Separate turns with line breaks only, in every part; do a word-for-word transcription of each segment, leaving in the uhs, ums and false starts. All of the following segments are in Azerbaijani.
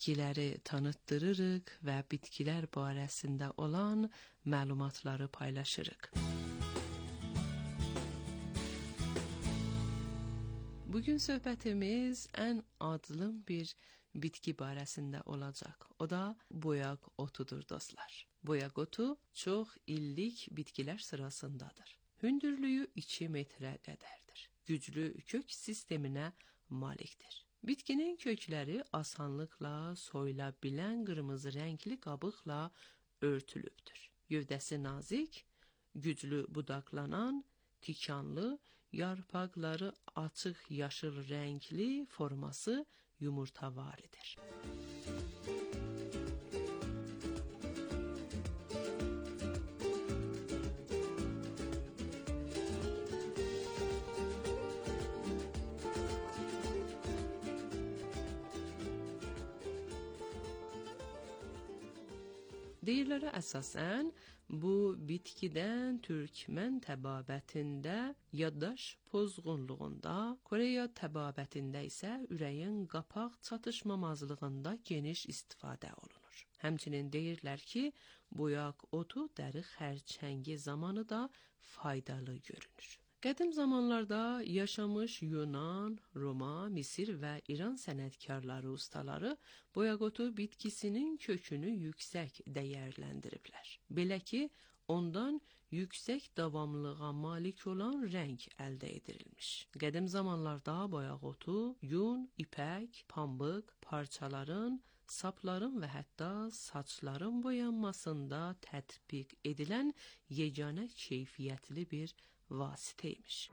bitkiləri tanıtdırırıq və bitkilər barəsində olan məlumatları paylaşırıq. Bugün söhbətimiz ən adlı bir bitki barəsində olacaq. O da boyaq otudur dostlar. Boyaq otu çox illik bitkilər sırasındadır. Hündürlüyü iki metrə qədərdir. Güclü kök sisteminə malikdir. Bitkinin kökləri asanlıqla soyula bilən qırmızı rəngli qabıqla örtülübdür. Gövdəsi nazik, güclü budaqlanan, tikanlı, yarpaqları açıq yaşıl rəngli, forması yumurtavaridir. Deyirlərə əsasən, bu bitkidən Türkmən təbabətində, yaddaş pozğunluğunda, Koreya təbabətində isə ürəyin qapaq çatışmamazlığında geniş istifadə olunur. Həmçinin deyirlər ki, boyaq otu dəri xərçəngi zamanı da faydalı görünür. Qədim zamanlarda yaşamış Yunan, Roma, Misir və İran sənətkarları, ustaları boyaq otu bitkisinin kökünü yüksək dəyərləndiriblər. Belə ki, ondan yüksək davamlılığa malik olan rəng əldə edilmiş. Qədim zamanlarda boyaq otu yun, ipək, pambıq, parçaların, sapların və hətta saçların boyanmasında tətbiq edilən yeganə keyfiyyətli bir vasitəymiş.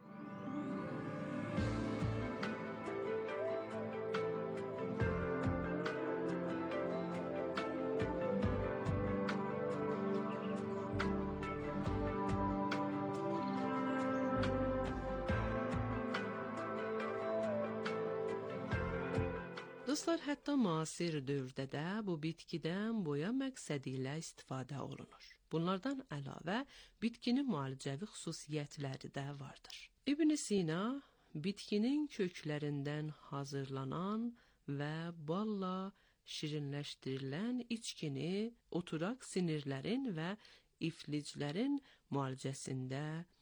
Dostlar, hətta müasir dövrdə də bu bitkidən boya məqsədi ilə istifadə olunur. Bunlardan əlavə bitkinin müalicəvi xüsusiyyətləri də vardır. İbn Sina bitkinin köklərindən hazırlanan və balla şirinləşdirilən içkini oturaq sinirlərin və ifliclərin müalicəsində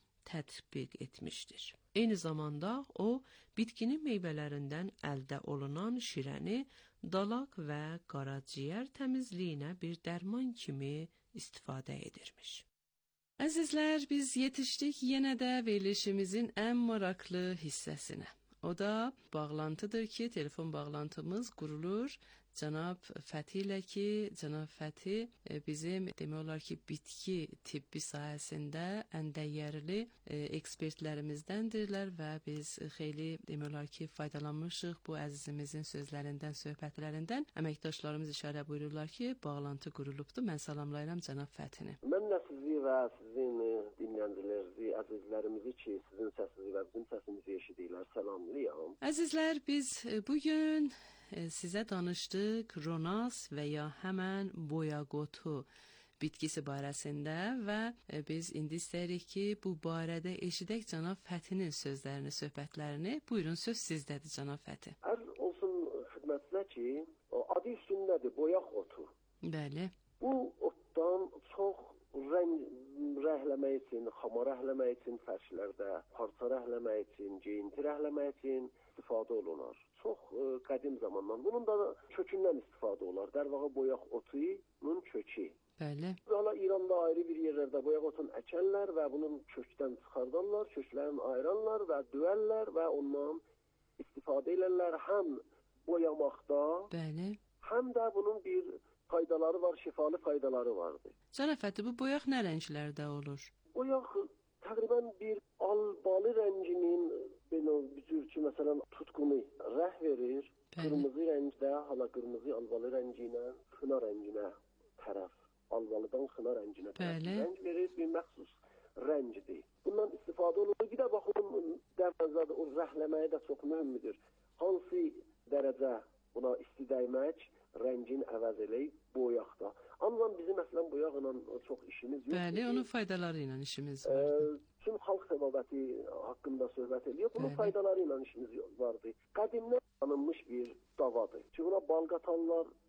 tətbiq etmişdir. Eyni zamanda o, bitkinin meyvələrindən əldə olunan şirəni dalaq və qaraciyər təmizliyinə bir dərman kimi istifadə edirmiş. Əzizlər, biz yetişdik yenə də verilişimizin ən maraqlı hissəsinə. O da bağlantıdır ki, telefon bağlantımız qurulur. Cənab Fəthi ilə ki, Cənab Fəthi bizim demək olar ki, bitki tibbi sahəsində ən dəyərli e, ekspertlərimizdəndirlər və biz xeyli demək olar ki, faydalanmışıq bu əzizimizin sözlərindən, söhbətlərindən. Əməkdaşlarımız işarə buyururlar ki, bağlantı qurulubdur. Mən salamlayıram Cənab Fəthini.
Mən də sizi və sizin dinləyicilərinizi, əzizlərimizi ki, sizin səsinizi və bizim səsimizi eşidirlər, salamlayıram.
Əzizlər, biz bugün sizə danışdıq Ronas və ya həmən boyaq otu bitkisi barəsində və biz indi istəyirik ki, bu barədə eşidək Cənab Fəthinin sözlərini, söhbətlərini. Buyurun, söz sizdədir Cənab Fəthi.
Ərz olsun xidmətinə ki, adı üstündədir, boyaq otu.
Bəli.
Bu otdan çox rəng rəhləmək üçün, xama rəhləmək üçün, fərşlərdə parça rəhləmək üçün, geyinti rəhləmək üçün istifadə olunur. Çox ə, qədim zamandan. Bunun da kökündən istifadə olar. Dərvağa boyaq otunun kökü.
Bəli.
Hala İranda ayrı bir yerlərdə boyaq otunu əkərlər və bunun kökdən çıxardarlar, köklərini ayıranlar və düərlər və ondan istifadə edirlər həm boyamaqda,
bəli,
həm də bunun bir faydaları var, şifalı faydaları vardır.
Cənab Fəthi, bu boyaq nə rənglərdə olur?
Boyaq təqribən bir albalı rənginin bir cür ki, məsələn, tutqunu rəh verir. Bəli. Qırmızı rəngdə, hala qırmızı albalı rəngi ilə xına rənginə tərəf, albalıdan xına rənginə tərəf rəng verir, bir məxsus rəngdir. Bundan istifadə olunur. Bir də baxın, dəvəzədə o rəhləməyə də çox mühümdür. Hansı dərəcə buna isti dəymək, rəngin əvəz eləyib boyaqda. Amma bizim əslən boyaqla çox işimiz yoxdur.
Bəli, onun faydaları ilə işimiz vardır.
Tüm xalq təbabəti haqqında söhbət ediyor. Bunun Bəli. Faydaları ilə işimiz vardır. Qədimdən tanınmış bir davadır. Ki, buna bal qatarlar,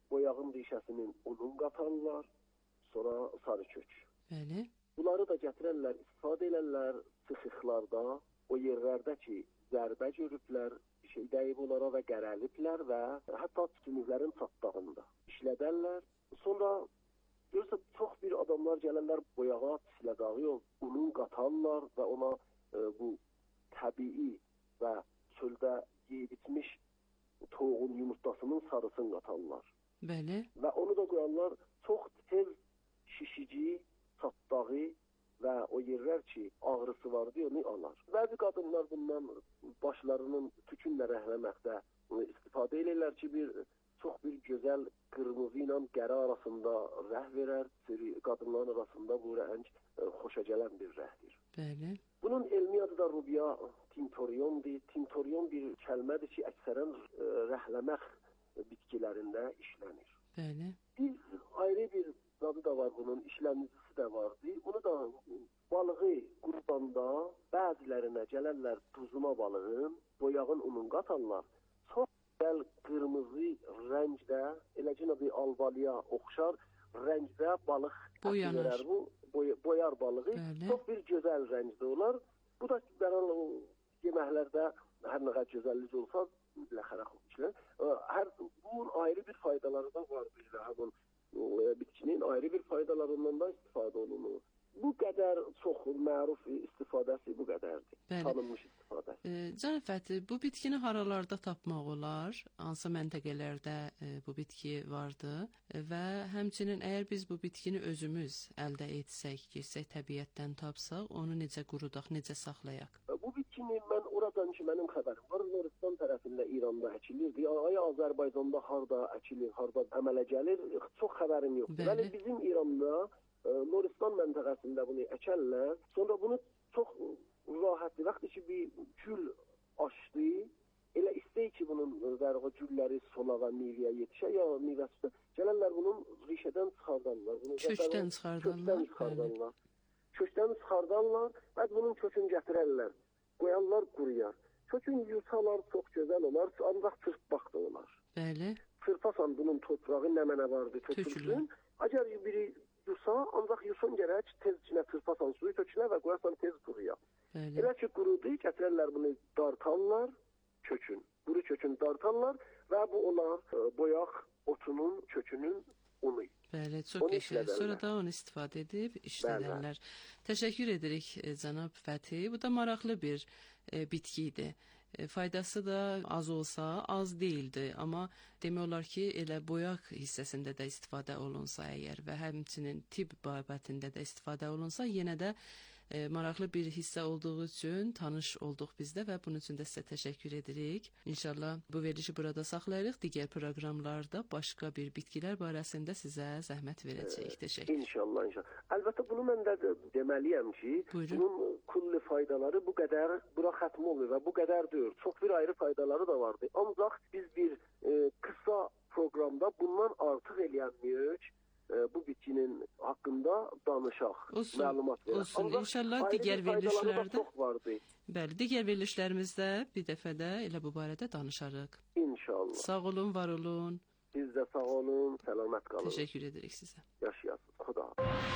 boyağın rişəsinin unun qatarlar, sonra sarı kök.
Bəli.
Bunları da gətirərlər, istifadə elərlər sıxıqlarda, o yerlərdə ki, zərbə görüblər, bir şey dəyib onlara və qərəliblər və hətta tütünüklərin çatdağında işlədərlər. Sonra görürsə, çox bir adamlar gəlirlər boyağa tislədağı yol, unun qatarlar və ona e, bu təbii və çöldə yeyib bitmiş toğun yumurtasının sarısını qatarlar.
Bəli.
Və onu da qoyarlar çox tez şişici, çatdağı və o yerlər ki, ağrısı vardı, onu alar. Bəzi qadınlar bundan başlarının tükünlə rəhləməkdə istifadə edirlər ki, bir çox bir gözəl qırmızı ilə qərə arasında rəh verər. Qadınların arasında bu rəng xoşa gələn bir rəhdir.
Bəli.
Bunun elmi adı da rubia tintoriondur. Tintorion bir kəlmədir ki, əksərən rəhləmək bitkilərində işlənir.
Bəli.
Bir ayrı bir adı da var bunun, işlənicisi də vardı. Bunu da balığı qurudanda bəzilərinə gələrlər duzuma balığın, boyağın unun qatarlar. Çox gözəl qırmızı rəngdə, eləcə bir albalıya oxşar rəngdə balıq
boyanar.
Bu boy boyar balığı.
Bəli.
Çox bir gözəl rəngdə olar. Bu da bəran yeməklərdə hər nə qədər gözəllik olsa, mütləq işlər. Hər bunun ayrı bir faydaları da var bizdə. Həmin bitkinin ayrı bir faydalarından da istifadə olunur. Bu qədər çox məruf istifadəsi bu qədərdir.
Bəli.
Tanınmış istifadəsi.
E, Can Fəthi, bu bitkini haralarda tapmaq olar? Hansı məntəqələrdə e, bu bitki vardı? E, və həmçinin əgər biz bu bitkini özümüz əldə etsək, keçsək təbiətdən tapsaq, onu necə qurudaq, necə saxlayaq?
Bu bitkini mən oradan ki, mənim xəbərim var, Moristan tərəfində İranda əkilirdi. Ay Azərbaycanda harda əkilir, harda əmələ gəlir, çox xəbərim yoxdur. Bəli, bizim İranda Moristan məntəqəsində bunu əkərlər. Sonra bunu çox rahatdır. Vaxtı ki, bir gül açdı, elə istəyir ki, bunun vərəqə gülləri sola və meyvəyə yetişə, ya meyvəsi gələrlər bunun rişədən çıxardarlar. Bunu
kökdən çıxardarlar.
Kökdən çıxardarlar. Kökdən çıxardarlar və bunun kökünü gətirərlər. Qoyarlar quruyar. Kökün yutalar çox gözəl olar, ancaq çırpmaq da olar.
Bəli.
Çırpasan bunun torpağı nə mənə vardı, tökülsün. Əgər biri yusa, ancaq yusun gərək tez içinə çırpasan suyu tökünə və qoyasan tez quruya.
Bəli.
Elə ki, qurudu, gətirərlər bunu dartarlar, kökün, quru kökün dartarlar və bu olar boyaq otunun, kökünün unu.
Bəli, çox qəşəng. Sonra da onu istifadə edib işlədərlər. Təşəkkür edirik cənab Fəthi. Bu da maraqlı bir e, bitki idi. E, faydası da az olsa az değildi, amma demək olar ki, elə boyaq hissəsində də istifadə olunsa əgər və həmçinin tibb babətində də istifadə olunsa, yenə də e, maraqlı bir hissə olduğu üçün tanış olduq bizdə və bunun üçün də sizə təşəkkür edirik. İnşallah bu verilişi burada saxlayırıq. Digər proqramlarda başqa bir bitkilər barəsində sizə zəhmət verəcəyik. Təşəkkür.
İnşallah, inşallah. Əlbəttə bunu mən də deməliyəm ki,
buyurun.
Bunun kulli faydaları bu qədər bura xətm olmuyor və bu qədər deyil. Çox bir ayrı faydaları da vardı. Ancaq biz bir e, qısa proqramda bundan artıq eləyənməyik. Bu bitkinin haqqında danışaq,
olsun,
məlumat verək.
Olsun, inşallah digər verilişlərdə, bəli, digər verilişlərimizdə bir dəfə də elə bu barədə danışarıq.
İnşallah.
Sağ olun, var olun.
Siz də sağ olun, səlamət qalın.
Təşəkkür edirik sizə.
Yaşayasınız, xuda.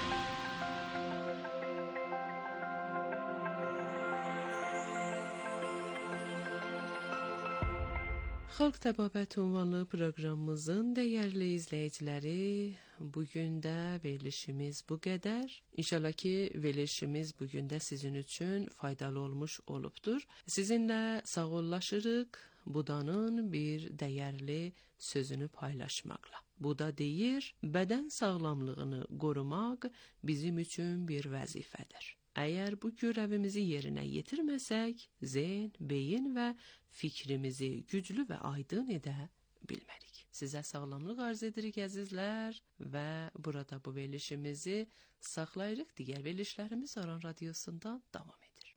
Xalq Təbabət ünvanlı proqramımızın dəyərli izləyiciləri, bugün də verilişimiz bu qədər. İnşallah ki, verilişimiz bugün də sizin üçün faydalı olmuş olubdur. Sizinlə sağollaşırıq Budanın bir dəyərli sözünü paylaşmaqla. Buda deyir, bədən sağlamlığını qorumaq bizim üçün bir vəzifədir. Əgər bu görevimizi yerinə yetirməsək, zehn, beyin və fikrimizi güclü və aydın edə bilmərik. Sizə sağlamlıq arz edirik əzizlər və burada bu verilişimizi saxlayırıq. Digər verilişlərimiz Aran Radiosundan davam edir.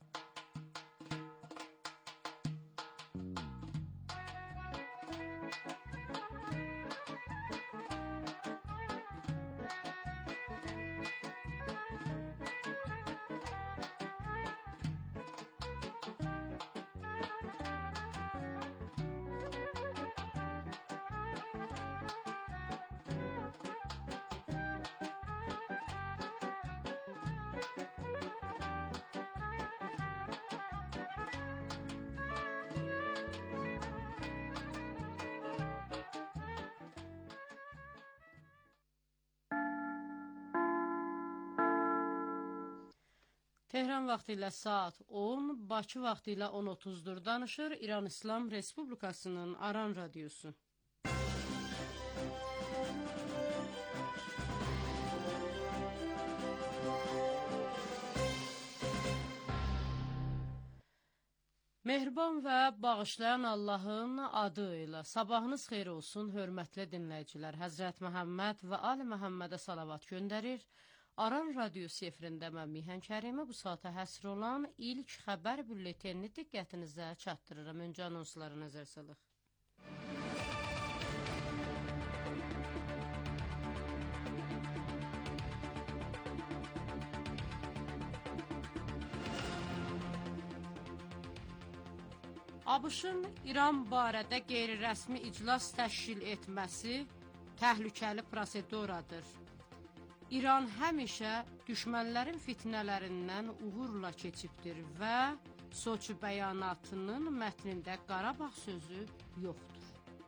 Tehran vaxtı ilə saat on, Bakı vaxtı ilə on otuzdur. Danışır İran İslam Respublikasının Aran Radiosu. Mehriban və bağışlayan Allahın adı ilə sabahınız xeyir olsun, hörmətli dinləyicilər. Həzrət Məhəmməd və Ali Məhəmmədə salavat göndərir. Aran Radiosu efirində mən Mihan Kərimə bu saata həsr olan ilk xəbər bülletenini diqqətinizə çatdırıram. Öncə anonslara nəzər salıq. ABŞ-ın İran barədə qeyri-rəsmi iclas təşkil etməsi təhlükəli proseduradır. İran həmişə düşmənlərin fitnələrindən uğurla keçibdir və Soçi bəyanatının mətnində Qarabağ sözü yoxdur.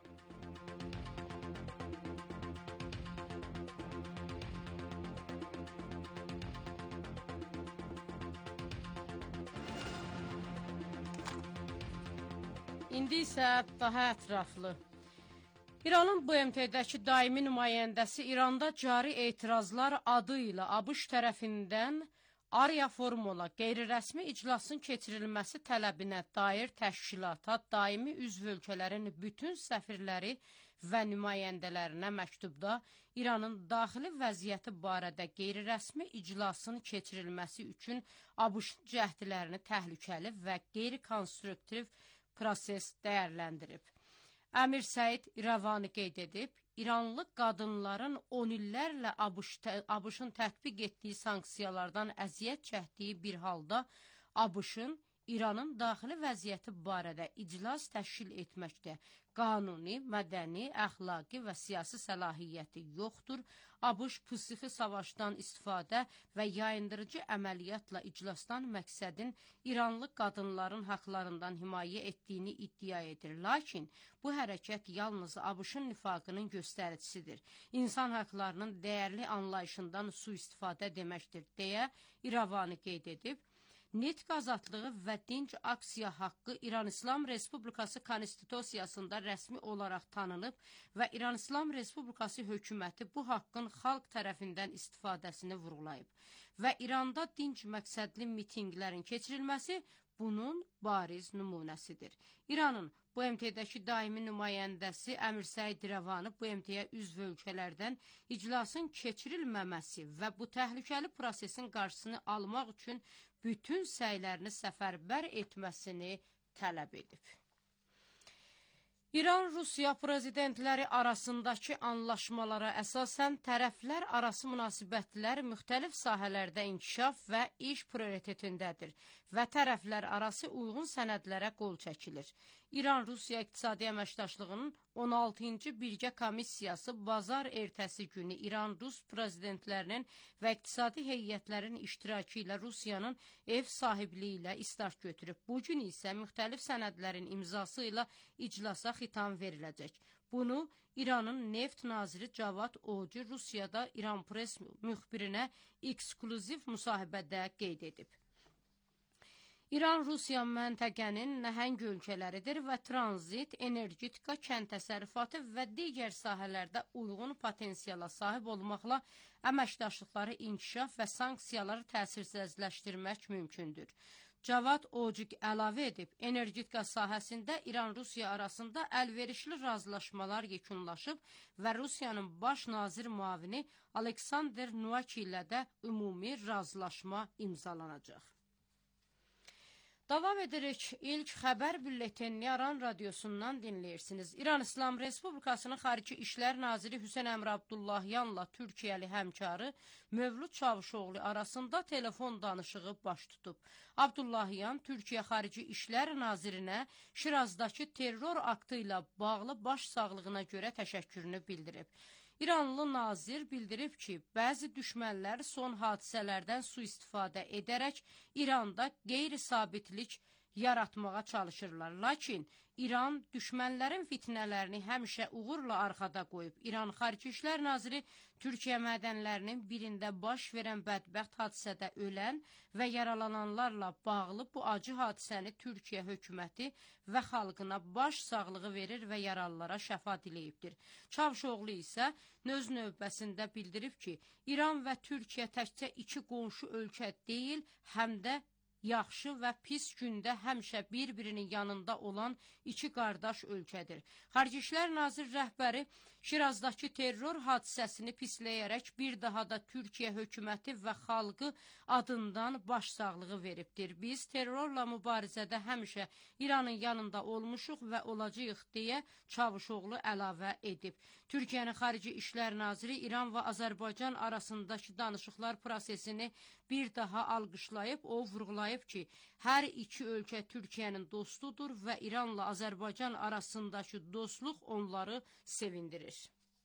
İndi isə daha ətraflı. İranın B M T-dəki daimi nümayəndəsi İranda cari etirazlar adı ilə ABŞ tərəfindən Arya Formula qeyri-rəsmi iclasın keçirilməsi tələbinə dair təşkilata daimi üzv ölkələrin bütün səfirləri və nümayəndələrinə məktubda İranın daxili vəziyyəti barədə qeyri-rəsmi iclasın keçirilməsi üçün ABŞ cəhdlərini təhlükəli və qeyri-konstruktiv proses dəyərləndirib. Əmir Səid İrəvani qeyd edib, İranlı qadınların on illərlə ABŞ-ın tətbiq etdiyi sanksiyalardan əziyyət çəkdiyi bir halda ABŞ-ın İranın daxili vəziyyəti barədə iclas təşkil etməkdə qanuni, mədəni, əxlaqi və siyasi səlahiyyəti yoxdur. ABŞ psixi savaşdan istifadə və yayındırıcı əməliyyatla iclasdan məqsədin İranlı qadınların haqlarından himayə etdiyini iddia edir. Lakin bu hərəkət yalnız ABŞ-ın nifaqının göstəricisidir. İnsan haqlarının dəyərli anlayışından sui-istifadə deməkdir, deyə İrəvani qeyd edib. Nitq azadlığı və dinc aksiya haqqı İran İslam Respublikası Konstitusiyasında rəsmi olaraq tanınıb və İran İslam Respublikası hökuməti bu haqqın xalq tərəfindən istifadəsini vurğulayıb və İranda dinc məqsədli mitinqlərin keçirilməsi bunun bariz nümunəsidir. İranın B M T-dəki daimi nümayəndəsi Əmir Səid İrəvani B M T-yə üzv ölkələrdən iclasın keçirilməməsi və bu təhlükəli prosesin qarşısını almaq üçün bütün səylərini səfərbər etməsini tələb edib. İran-Rusiya prezidentləri arasındakı anlaşmalara əsasən tərəflər arası münasibətlər müxtəlif sahələrdə inkişaf və iş prioritetindədir və tərəflər arası uyğun sənədlərə qol çəkilir. İran-Rusiya İqtisadi Əməkdaşlığının on altıncı Birgə Komissiyası bazar ertəsi günü İran-Rus prezidentlərinin və iqtisadi heyətlərin iştirakı ilə Rusiyanın ev sahibliyi ilə istart götürüb. Bugün isə müxtəlif sənədlərin imzası ilə iclasa xitam veriləcək. Bunu İranın neft naziri Cavad Ocu Rusiyada İran pres müxbirinə eksklüziv müsahibədə qeyd edib. İran-Rusiya məntəqənin nəhəng ölkələridir və tranzit, energetika, kənd təsərrüfatı və digər sahələrdə uyğun potensiala sahib olmaqla əməkdaşlıqları inkişaf və sanksiyaları təsirsizləşdirmək mümkündür. Cavad Ocuq əlavə edib, energetika sahəsində İran-Rusiya arasında əlverişli razılaşmalar yekunlaşıb və Rusiyanın baş nazir müavini Aleksandr Nuaki ilə də ümumi razılaşma imzalanacaq. Davam edirik. İlk xəbər bülletenini Aran Radiosundan dinləyirsiniz. İran İslam Respublikasının Xarici İşlər Naziri Hüseyn Əmr Abdullahyanla Türkiyəli həmkarı Mövlud Çavuşoğlu arasında telefon danışığı baş tutub. Abdullahyan Türkiyə Xarici İşlər Nazirinə Şirazdakı terror aktı ilə bağlı baş sağlığına görə təşəkkürünü bildirib. İranlı nazir bildirib ki, bəzi düşmənlər son hadisələrdən sui-istifadə edərək İranda qeyri-sabitlik yaratmağa çalışırlar. Lakin İran düşmənlərin fitnələrini həmişə uğurla arxada qoyub. İran Xarici İşlər Naziri Türkiyə mədənlərinin birində baş verən bədbəxt hadisədə ölən və yaralananlarla bağlı bu acı hadisəni Türkiyə hökuməti və xalqına baş sağlığı verir və yaralılara şəfa diləyibdir. Çavuşoğlu isə öz növbəsində bildirib ki, İran və Türkiyə təkcə iki qonşu ölkə deyil, həm də yaxşı və pis gündə həmişə bir-birinin yanında olan iki qardaş ölkədir. Xarici İşlər Nazir rəhbəri Şirazdakı terror hadisəsini pisləyərək bir daha da Türkiyə hökuməti və xalqı adından başsağlığı veribdir. Biz terrorla mübarizədə həmişə İranın yanında olmuşuq və olacağıq deyə Çavuşoğlu əlavə edib. Türkiyənin Xarici İşlər Naziri İran və Azərbaycan arasındakı danışıqlar prosesini bir daha alqışlayıb, o vurğulayıb ki, hər iki ölkə Türkiyənin dostudur və İranla Azərbaycan arasındakı dostluq onları sevindirir.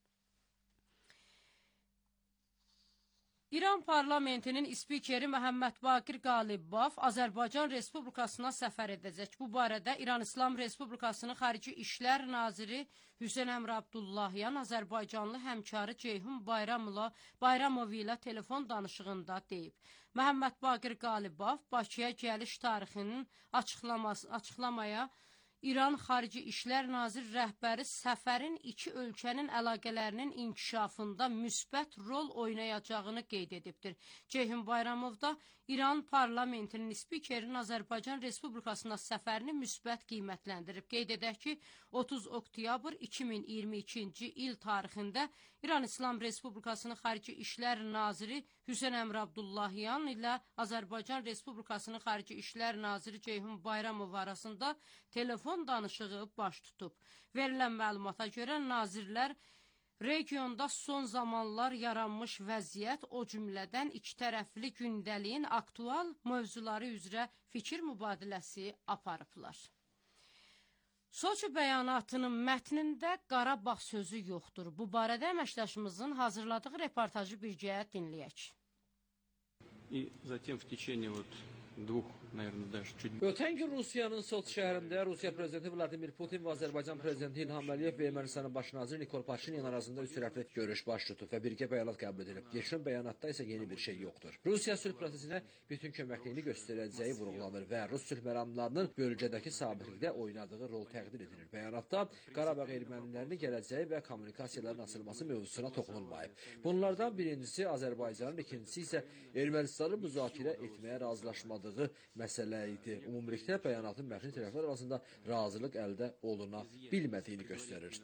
İran parlamentinin spikeri Məhəmməd Baqir Qalibov Azərbaycan Respublikasına səfər edəcək. Bu barədə İran İslam Respublikasının Xarici İşlər Naziri Hüseyn Əmr Abdullahyan Azərbaycanlı həmkarı Ceyhun Bayramov ilə telefon danışığında deyib. Məhəmməd Baqir Qalibov Bakıya gəliş tarixinin açıqlamaya İran Xarici İşlər Nazir rəhbəri səfərin iki ölkənin əlaqələrinin inkişafında müsbət rol oynayacağını qeyd edibdir. Ceyhun Bayramov da İran parlamentinin spikerinin Azərbaycan Respublikasına səfərini müsbət qiymətləndirib. Qeyd edək ki, otuz oktyabr iki min iyirmi ikinci il tarixində İran İslam Respublikasının Xarici İşlər Naziri Hüseyn Əmr Abdullahyan ilə Azərbaycan Respublikasının Xarici İşlər Naziri Ceyhun Bayramov arasında telefon danışığı baş tutub. Verilən məlumata görə nazirlər regionda son zamanlar yaranmış vəziyyət, o cümlədən iki tərəfli gündəliyin aktual mövzuları üzrə fikir mübadiləsi aparıblar. Soçi bəyanatının mətnində Qarabağ sözü yoxdur. Bu barədə əməkdaşımızın hazırladığı reportajı birgə dinləyək.
И затем в течение вот двух, наверное, даже чуть...
Ötən gün Rusiyanın Soçi şəhərində Rusiya prezidenti Vladimir Putin və Azərbaycan prezidenti İlham Əliyev və Ermənistanın baş naziri Nikol Paşinyan arasında üç tərəfli görüş baş tutub və birgə bəyanat qəbul edilib. Yekun bəyanatda isə yeni bir şey yoxdur. Rusiya sülh prosesinə bütün köməkliyini göstərəcəyi vurğulanır və Rus sülh məramlarının bölgədəki sabitlikdə oynadığı rol təqdir edilir. Bəyanatda Qarabağ ermənilərinin gələcəyi və kommunikasiyaların açılması mövzusuna toxunulmayıb. Bunlardan birincisi Azərbaycanın, ikincisi isə Ermənistanın müzakirə etməyə razılaşmadığı məsələ idi. Ümumilikdə bəyanatın mətni tərəflər arasında razılıq əldə oluna bilmədiyini göstərir.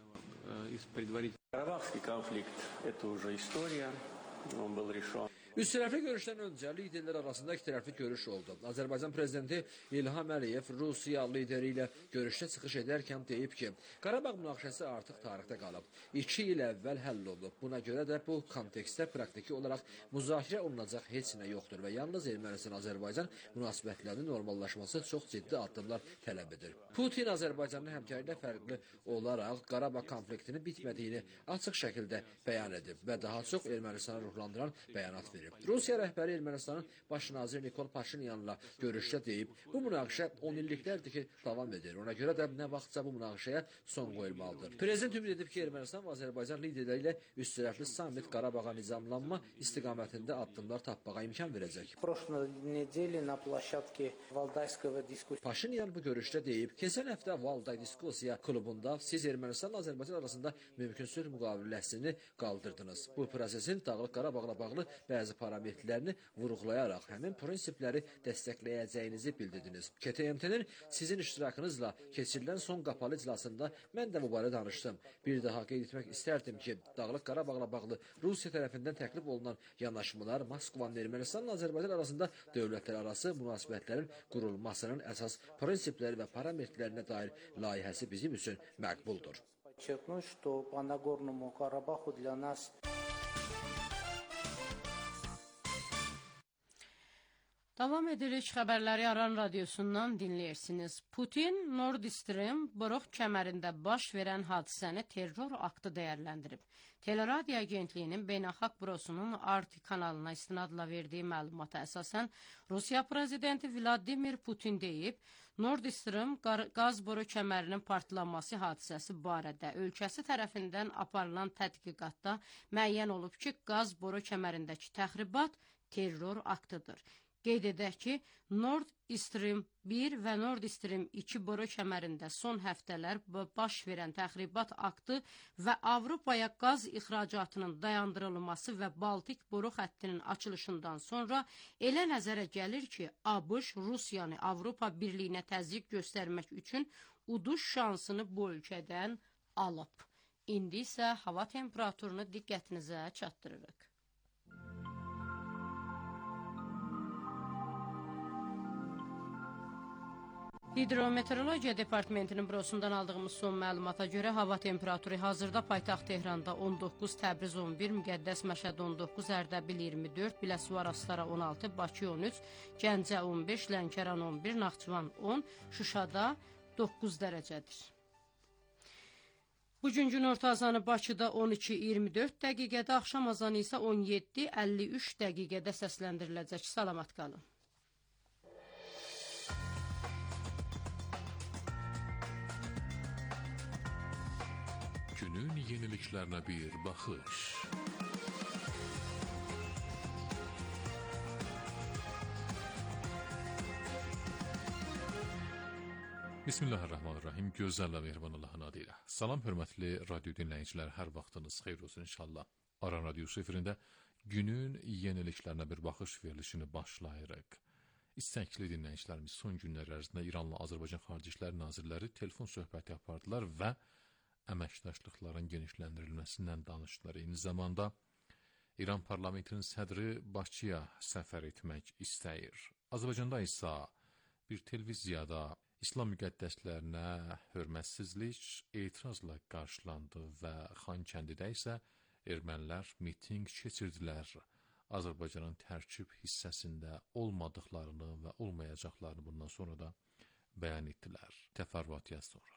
Qarabağski konflikt – это уже история, он был решен.
Üç tərəfli görüşdən öncə liderlər arasında iki tərəfli görüş oldu. Azərbaycan prezidenti İlham Əliyev Rusiya lideri ilə görüşdə çıxış edərkən deyib ki, Qarabağ münaqişəsi artıq tarixdə qalıb. İki il əvvəl həll olunub. Buna görə də bu kontekstdə praktiki olaraq müzakirə olunacaq heç nə yoxdur və yalnız Ermənistan-Azərbaycan münasibətlərinin normallaşması çox ciddi addımlar tələb edir. Putin Azərbaycanın həmkarı ilə fərqli olaraq Qarabağ konfliktinin bitmədiyini açıq şəkildə bəyan edib və daha çox Ermənistanı ruhlandıran bəyanat verir. Rusiya rəhbəri Ermənistanın baş naziri Nikol Paşinyanla görüşdə deyib, bu münaqişə on illiklərdir ki, davam edir. Ona görə də nə vaxtsa bu münaqişəyə son qoyulmalıdır. Prezident ümid edib ki, Ermənistan və Azərbaycan liderləri ilə üç tərəfli sammit Qarabağa nizamlanma istiqamətində addımlar tapmağa imkan verəcək. Paşinyan bu görüşdə deyib, keçən həftə Valday Diskusiya klubunda siz Ermənistan və Azərbaycan arasında mümkün sülh müqaviləsini qaldırdınız. Bu prosesin Dağlıq Qarabağla bağlı bəzi parametrlərini vurğulayaraq həmin prinsipləri dəstəkləyəcəyinizi bildirdiniz. K T M T-nin sizin iştirakınızla keçirilən son qapalı iclasında mən də bu barədə danışdım. Bir daha qeyd etmək istərdim ki, Dağlıq Qarabağla bağlı Rusiya tərəfindən təklif olunan yanaşmalar Moskvanın Ermənistanla Azərbaycan arasında dövlətlər arası münasibətlərin qurulmasının əsas prinsipləri və parametrlərinə dair layihəsi bizim üçün məqbuldur.
Davam edirik xəbərləri Aran radiosundan dinləyirsiniz. Putin Nord Stream boruq kəmərində baş verən hadisəni terror aktı dəyərləndirib. Teleradio agentliyinin beynəlxalq bürosunun Arti kanalına istinadla verdiyi məlumata əsasən Rusiya prezidenti Vladimir Putin deyib, Nord Stream qaz boru kəmərinin partlanması hadisəsi barədə ölkəsi tərəfindən aparılan tədqiqatda müəyyən olub ki, qaz boru kəmərindəki təxribat terror aktıdır. Qeyd edək ki, Nord Stream bir və Nord Stream iki boru kəmərində son həftələr baş verən təxribat aktı və Avropaya qaz ixracatının dayandırılması və Baltik boru xəttinin açılışından sonra elə nəzərə gəlir ki, ABŞ Rusiyanı Avropa Birliyinə təzyiq göstərmək üçün uduş şansını bu ölkədən alıb. İndi isə hava temperaturunu diqqətinizə çatdırırıq. Hidrometeorologiya Departamentinin bürosundan aldığımız son məlumata görə hava temperaturu hazırda paytaxt Tehranda on doqquz, Təbriz on bir, Müqəddəs Məşəd on doqquz, Ərdəbil iyirmi dörd, Biləsuvar Astara on altı, Bakı on üç, Gəncə on beş, Lənkəran on bir, Naxçıvan on, Şuşada doqquz dərəcədir. Bugünkü orta azanı Bakıda on iki iyirmi dörd dəqiqədə, axşam azanı isə on yeddi əlli üç dəqiqədə səsləndiriləcək. Salamat qalın.
Günün yeniliklerine bir bakış. Bismillahirrahmanirrahim. Gözəl və mehriban Allahın adıyla. Salam hörmətli radyo dinləyicilər, hər vaxtınız xeyir olsun inşallah. Aran radyosu efirində günün yeniliklerine bir bakış verilişini başlayırıq. İstəkli dinləyicilərimiz son günlər ərzində İranla Azərbaycan Xarici İşlər Nazirləri telefon söhbəti yapardılar və əməkdaşlıqların genişləndirilməsindən danışdılar. Eyni zamanda İran parlamentinin sədri Bakıya səfər etmək istəyir. Azərbaycanda isə bir televiziyada İslam müqəddəslərinə hörmətsizlik etirazla qarşılandı və Xankəndidə isə ermənilər miting keçirdilər. Azərbaycanın tərkib hissəsində olmadıqlarını və olmayacaqlarını bundan sonra da bəyan etdilər. Təfərrüatya sonra.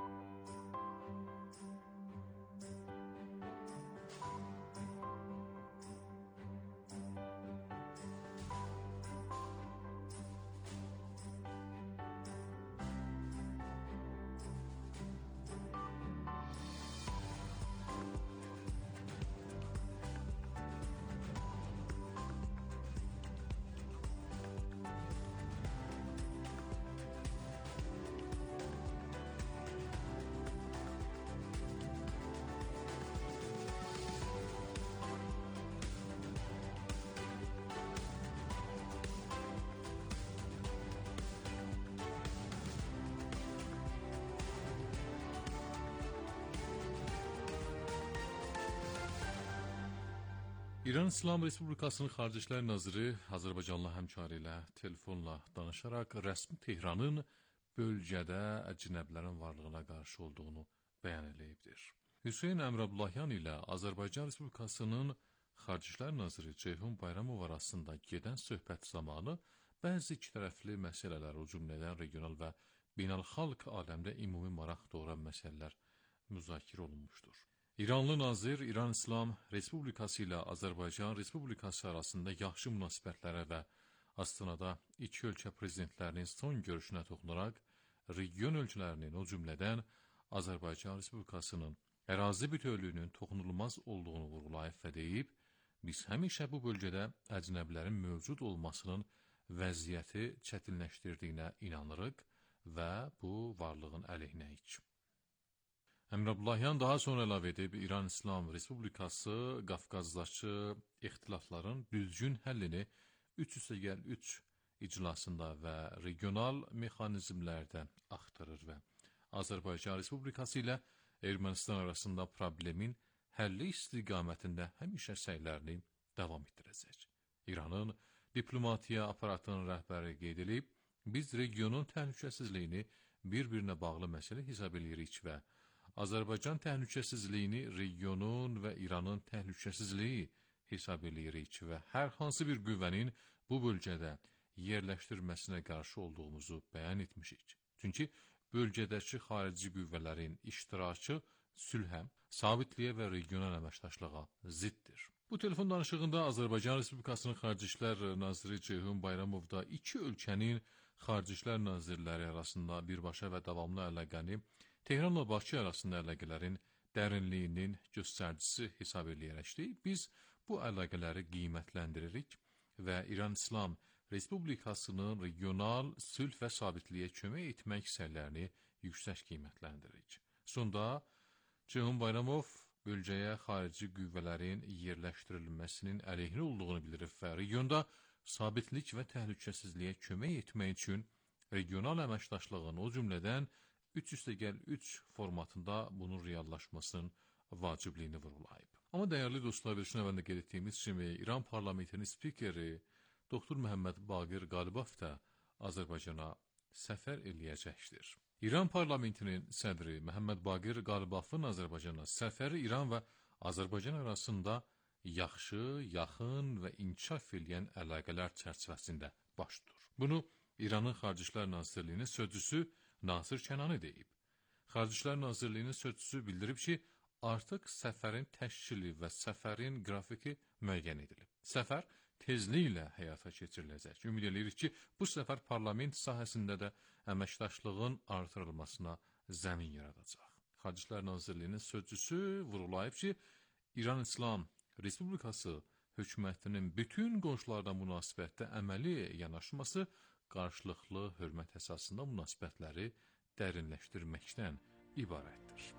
İran İslam Respublikasının Xarici İşlər Naziri Azərbaycanlı həmkarı ilə telefonla danışaraq rəsmi Tehranın bölgədə əcnəbilərin varlığına qarşı olduğunu bəyan edibdir. Hüseyn Əmrabulahyan ilə Azərbaycan Respublikasının Xarici İşlər Naziri Ceyhun Bayramov arasında gedən söhbət zamanı bəzi iki tərəfli məsələlər, o cümlədən regional və beynəlxalq aləmdə ümumi maraq doğuran məsələlər müzakirə olunmuşdur. İranlı nazir İran İslam Respublikası ilə Azərbaycan Respublikası arasında yaxşı münasibətlərə və Astanada iki ölkə prezidentlərinin son görüşünə toxunaraq region ölkələrinin, o cümlədən Azərbaycan Respublikasının ərazi bütövlüyünün toxunulmaz olduğunu vurğulayıb və deyib, biz həmişə bu bölgədə əcnəbilərin mövcud olmasının vəziyyəti çətinləşdirdiyinə inanırıq və bu varlığın əleyhinəyik. Əmrabulahyan daha sonra əlavə edib, İran İslam Respublikası Qafqazdakı ixtilafların düzgün həllini üç üstəgəl üç iclasında və regional mexanizmlərdə axtarır və Azərbaycan Respublikası ilə Ermənistan arasında problemin həlli istiqamətində həmişə səylərini davam etdirəcək. İranın diplomatiya aparatının rəhbəri qeyd edib, biz regionun təhlükəsizliyini bir-birinə bağlı məsələ hesab edirik və Azərbaycan təhlükəsizliyini regionun və İranın təhlükəsizliyi hesab edirik və hər hansı bir qüvvənin bu bölgədə yerləşdirməsinə qarşı olduğumuzu bəyan etmişik. Çünki bölgədəki xarici qüvvələrin iştirakı sülhə, sabitliyə və regional əməkdaşlığa ziddir. Bu telefon danışığında Azərbaycan Respublikasının Xarici İşlər Naziri Ceyhun Bayramov da iki ölkənin Xarici İşlər Nazirləri arasında birbaşa və davamlı əlaqəni Tehranla Bakı arasında əlaqələrin dərinliyinin göstəricisi hesab edərək biz bu əlaqələri qiymətləndiririk və İran İslam Respublikasının regional sülh və sabitliyə kömək etmək səylərini yüksək qiymətləndiririk. Sonda Ceyhun Bayramov bölgəyə xarici qüvvələrin yerləşdirilməsinin əleyhinə olduğunu bildirib və regionda sabitlik və təhlükəsizliyə kömək etmək üçün regional əməkdaşlığın, o cümlədən üç üstəgəl üç formatında bunun reallaşmasının vacibliyini vurğulayıb. Amma dəyərli dostlar, bir şuna əvvəldə qeyd etdiyimiz kimi İran parlamentinin spikeri Doktor Məhəmməd Baqir Qalibov da Azərbaycana səfər eləyəcəkdir. İran parlamentinin sədri Məhəmməd Baqir Qalibovun Azərbaycana səfəri İran və Azərbaycan arasında yaxşı, yaxın və inkişaf edən əlaqələr çərçivəsində baş tutur. Bunu İranın Xarici İşlər Nazirliyinin sözçüsü Nasir Kənani deyib. Xarici İşlər Nazirliyinin sözçüsü bildirib ki, artıq səfərin təşkili və səfərin qrafiki müəyyən edilib. Səfər tezliklə həyata keçiriləcək. Ümid edirik ki, bu səfər parlament sahəsində də əməkdaşlığın artırılmasına zəmin yaradacaq. Xarici İşlər Nazirliyinin sözçüsü vurğulayıb ki, İran İslam Respublikası hökumətinin bütün qonşularla münasibətdə əməli yanaşması qarşılıqlı hörmət əsasında münasibətləri dərinləşdirməkdən ibarətdir.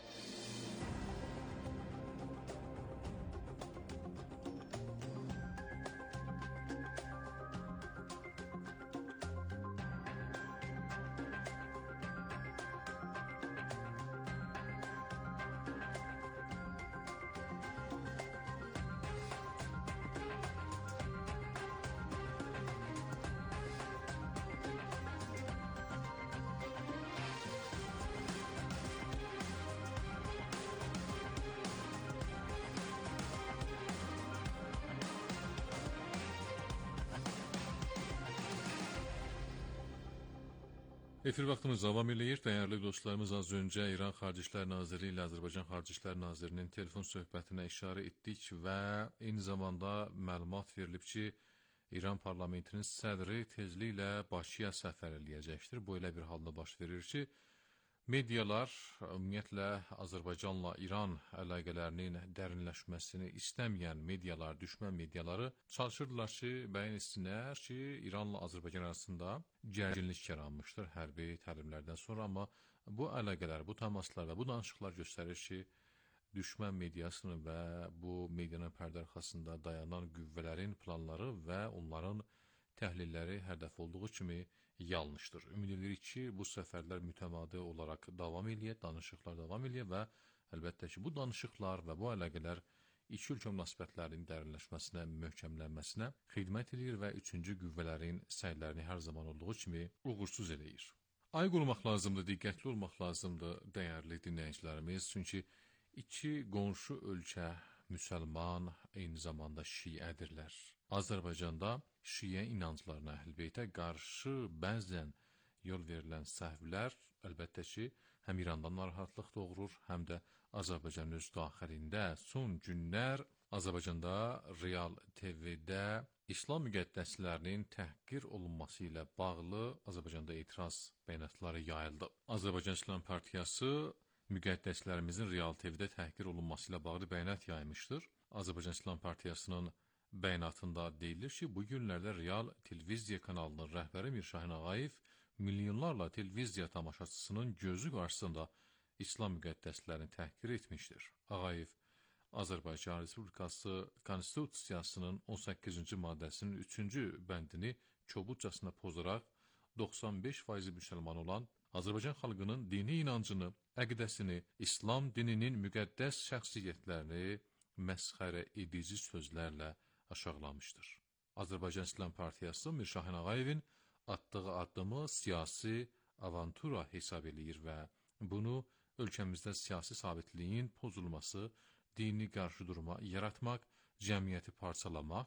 Efir vaxtımız davam eləyir. Dəyərli dostlarımız, az öncə İran Xarici İşlər Naziri ilə Azərbaycan Xarici İşlər Nazirinin telefon söhbətinə işarə etdik və eyni zamanda məlumat verilib ki, İran parlamentinin sədri tezliklə Bakıya səfər eləyəcəkdir. Bu elə bir halda baş verir ki, medialar, ümumiyyətlə Azərbaycanla İran əlaqələrinin dərinləşməsini istəməyən medialar, düşmən mediaları çalışırdılar ki, bəyan etsinlər ki, İranla Azərbaycan arasında gərginlik yaranmışdır hərbi təlimlərdən sonra, amma bu əlaqələr, bu təmaslar və bu danışıqlar göstərir ki, düşmən mediasının və bu medianın pərdə arxasında dayanan qüvvələrin planları və onların təhlilləri hər dəfə olduğu kimi yanlışdır. Ümid edirik ki, bu səfərlər mütəmadi olaraq davam eləyir, danışıqlar davam eləyir və əlbəttə ki, bu danışıqlar və bu əlaqələr iki ölkə münasibətlərinin dərinləşməsinə, möhkəmlənməsinə xidmət edir və üçüncü qüvvələrin səylərini hər zaman olduğu kimi uğursuz eləyir. Ayıq olmaq lazımdır, diqqətli olmaq lazımdır, dəyərli dinləyicilərimiz, çünki iki qonşu ölkə müsəlman, eyni zamanda şiədirlər. Azərbaycanda şiə inanclarına, əhl-beytə qarşı bəzən yol verilən səhvlər əlbəttə ki, həm İrandan narahatlıq doğurur, həm də Azərbaycanın öz daxilində son günlər Azərbaycanda Real T V-də İslam müqəddəslərinin təhqir olunması ilə bağlı Azərbaycanda etiraz bəyanatları yayıldı. Azərbaycan İslam Partiyası müqəddəslərimizin Real T V-də təhqir olunması ilə bağlı bəyanat yaymışdır. Azərbaycan İslam Partiyasının bəyanatında deyilir ki, bu günlərdə Real televiziya kanalının rəhbəri Mirşahin Ağayev milyonlarla televiziya tamaşaçısının gözü qarşısında İslam müqəddəslərini təhqir etmişdir. Ağayev Azərbaycan Respublikası Konstitusiyasının on səkkizinci maddəsinin üçüncü bəndini kobudcasına pozaraq doxsan beş faizi müsəlman olan Azərbaycan xalqının dini inancını, əqidəsini, İslam dininin müqəddəs şəxsiyyətlərini məsxərə edici sözlərlə aşağılamışdır. Azərbaycan İslam Partiyası Mirşahin Ağayevin atdığı addımı siyasi avantura hesab eləyir və bunu ölkəmizdə siyasi sabitliyin pozulması, dini qarşıdurma yaratmaq, cəmiyyəti parçalamaq,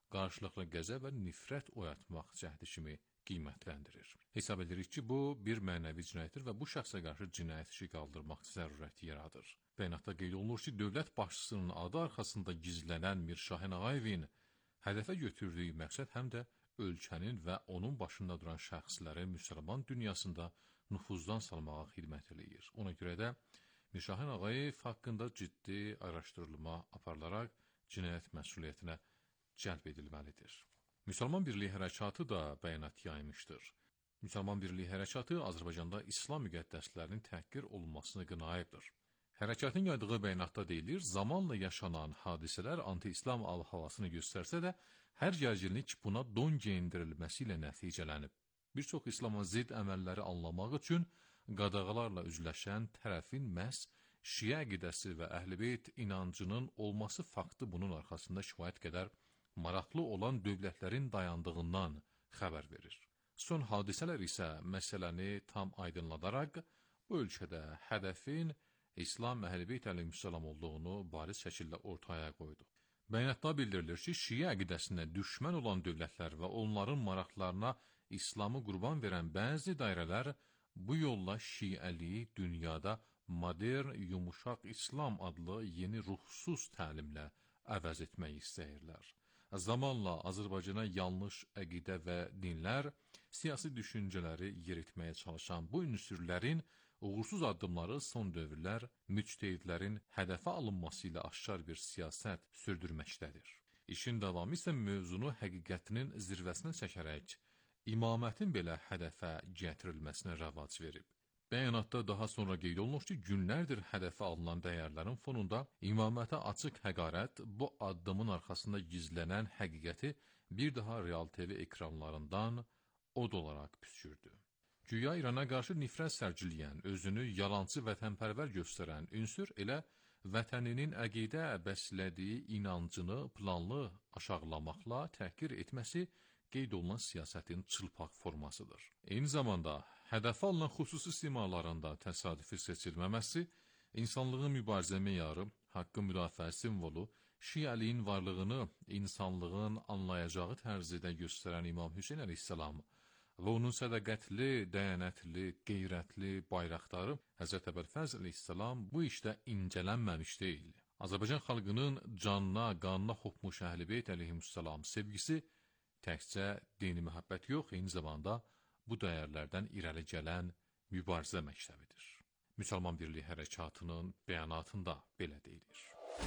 qarşılıqlı qəzəb və nifrət oyatmaq cəhdi kimi qiymətləndirir. Hesab edirik ki, bu bir mənəvi cinayətdir və bu şəxsə qarşı cinayət işi qaldırmaq zərurəti yaradır. Bəyanatda qeyd olunur ki, dövlət başçısının adı arxasında gizlənən Mir Şahin Ağayevin hədəfə götürdüyü məqsəd həm də ölkənin və onun başında duran şəxslərin müsəlman dünyasında nüfuzdan salmağa xidmət eləyir. Ona görə də Mir Şahin Ağayev haqqında ciddi araşdırılma aparılaraq cinayət məsuliyyətinə cəlb edilməlidir. Müsəlman Birliyi Hərəkatı da bəyanat yaymışdır. Müsəlman Birliyi Hərəkatı Azərbaycanda İslam müqəddəslərinin təhqir olunmasını qınayıbdır. Hərəkatın yaydığı bəyanatda deyilir, zamanla yaşanan hadisələr anti-İslam al-havasını göstərsə də, hər gərginlik buna don geyindirilməsi ilə nəticələnib. Bir çox İslama zid əməlləri anlamaq üçün qadağalarla üzləşən tərəfin məhz Şiə əqidəsi və Əhl-i-Beyt inancının olması faktı bunun arxasında kifayət qədər maraqlı olan dövlətlərin dayandığından xəbər verir. Son hadisələr isə məsələni tam aydınladaraq, bu ölkədə hədəfin İslam Əhl-i-Beyt əleyhissalam olduğunu bariz şəkildə ortaya qoydu. Bəyanatda bildirilir ki, Şiə əqidəsinə düşmən olan dövlətlər və onların maraqlarına İslamı qurban verən bəzi dairələr bu yolla Şiəliyi dünyada modern, yumuşaq İslam adlı yeni ruhsuz təlimlə əvəz etmək istəyirlər. Zamanla Azərbaycana yanlış əqidə və dinlər, siyasi düşüncələri yeritməyə çalışan bu ünsürlərin uğursuz addımları son dövrlər müctehidlərin hədəfə alınması ilə aşkar bir siyasət sürdürməkdədir. İşin davamı isə mövzunu həqiqətinin zirvəsinə çəkərək imamətin belə hədəfə gətirilməsinə rəvac verib. Bəyanatda daha sonra qeyd olunur ki, günlərdir hədəfə alınan dəyərlərin fonunda imamətə açıq həqarət bu addımın arxasında gizlənən həqiqəti bir daha Real T V ekranlarından od olaraq püskürdü. Güya İrana qarşı nifrət sərgiləyən, özünü yalancı vətənpərvər göstərən ünsür elə vətəninin əqidə bəslədiyi inancını planlı aşağılamaqla təhqir etməsi qeyd olunan siyasətin çılpaq formasıdır. Eyni zamanda hədəfə alınan xüsusi simalarında təsadüfi seçilməməsi, insanlığın mübarizə meyarı, haqqın müdafiə simvolu, Şiəliyin varlığını insanlığın anlayacağı tərzidə göstərən İmam Hüseyn əleyhissalam və onun sədaqətli, dəyanətli, qeyrətli bayraqdarı Həzrət Əbəlfəz əleyhissalam bu işdə incələnməmiş deyil. Azərbaycan xalqının canına, qanına hopmuş Əhl-i-Beyt əleyhissalam sevgisi təkcə dini məhəbbət yox, eyni zamanda bu dəyərlərdən irəli gələn mübarizə məktəbidir. Müsəlman Birliyi Hərəkatının bəyanatında belə deyilir.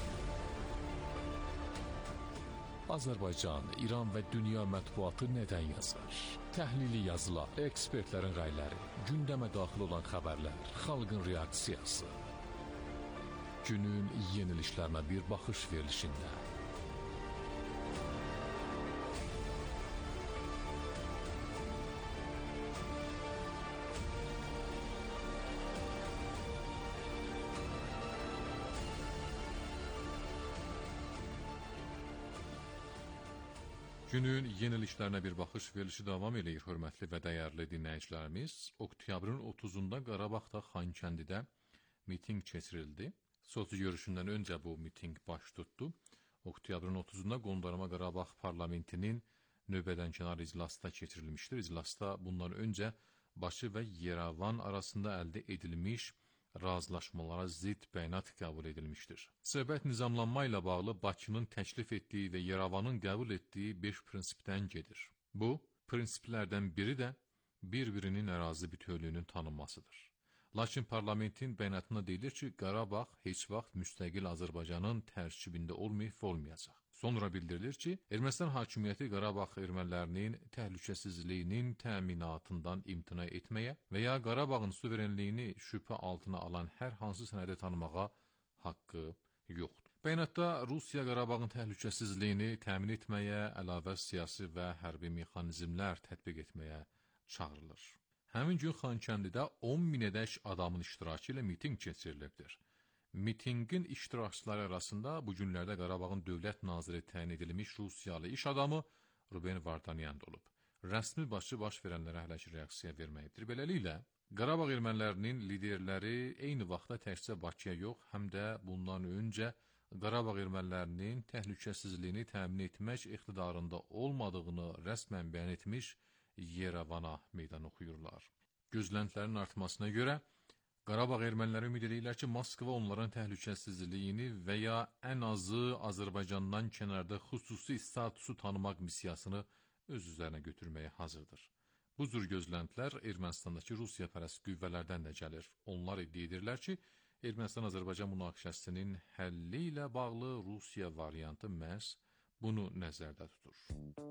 Azərbaycan, İran və dünya mətbuatı nədən yazar? Təhlili yazılar, ekspertlərin rəyləri, gündəmə daxil olan xəbərlər, xalqın reaksiyası. Günün yenilişlərinə bir baxış verilişində.
Günün yenilişlərinə bir baxış verilişi davam eləyir, hörmətli və dəyərli dinləyicilərimiz. Oktyabrın otuzunda Qarabağda Xankəndidə miting keçirildi. Soçi görüşündən öncə bu miting baş tutdu. Oktyabrın otuzunda Qondarma Qarabağ Parlamentinin növbədənkənar iclası da keçirilmişdir. İclasda bundan öncə Bakı və Yerevan arasında əldə edilmiş razılaşmalara zidd bəyanat qəbul edilmişdir. Söhbət nizamlanma ilə bağlı Bakının təklif etdiyi və Yerevanın qəbul etdiyi beş prinsipdən gedir. Bu, prinsiplərdən biri də bir-birinin ərazi bütövlüyünün tanınmasıdır. Lakin parlamentin bəyanatında deyilir ki, Qarabağ heç vaxt müstəqil Azərbaycanın tərkibində olmayıb və olmayacaq. Sonra bildirilir ki, Ermənistan hakimiyyəti Qarabağ ermənilərinin təhlükəsizliyinin təminatından imtina etməyə və ya Qarabağın suverenliyini şübhə altına alan hər hansı sənədi tanımağa haqqı yoxdur. Bəyanatda Rusiya Qarabağın təhlükəsizliyini təmin etməyə, əlavə siyasi və hərbi mexanizmlər tətbiq etməyə çağırılır. Həmin gün Xankəndidə on minədək adamın iştirakı ilə miting keçirilibdir. Mitingin iştirakçıları arasında bu günlərdə Qarabağın dövlət naziri təyin edilmiş Rusiyalı iş adamı Ruben Vardanyan olub. Rəsmi Bakı baş verənlərə hələ ki reaksiya verməyibdir. Beləliklə, Qarabağ ermənilərinin liderləri eyni vaxtda təkcə Bakıya yox, həm də bundan öncə Qarabağ ermənilərinin təhlükəsizliyini təmin etmək iqtidarında olmadığını rəsmən bəyan etmiş Yerevana meydan oxuyurlar. Gözləntilərin artmasına görə Qarabağ erməniləri ümid edirlər ki, Moskva onların təhlükəsizliyini və ya ən azı Azərbaycandan kənarda xüsusi statusu tanımaq missiyasını öz üzərinə götürməyə hazırdır. Bu cür gözləntilər Ermənistandakı Rusiyapərəst qüvvələrdən də gəlir. Onlar iddia edirlər ki, Ermənistan-Azərbaycan münaqişəsinin həlli ilə bağlı Rusiya variantı məhz bunu nəzərdə tutur.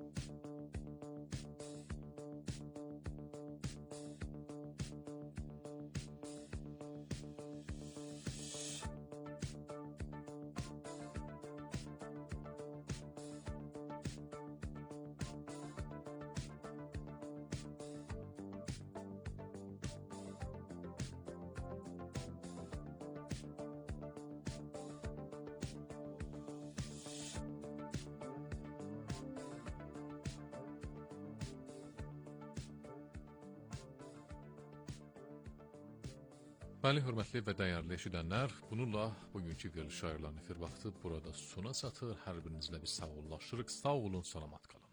Bəli, hörmətli və dəyərli eşidənlər, bununla bugünkü Qırlı Şairlərin efir vaxtı burada sona çatır. Hər birinizlə bir sağollaşırıq. Sağ olun, salamat qalın.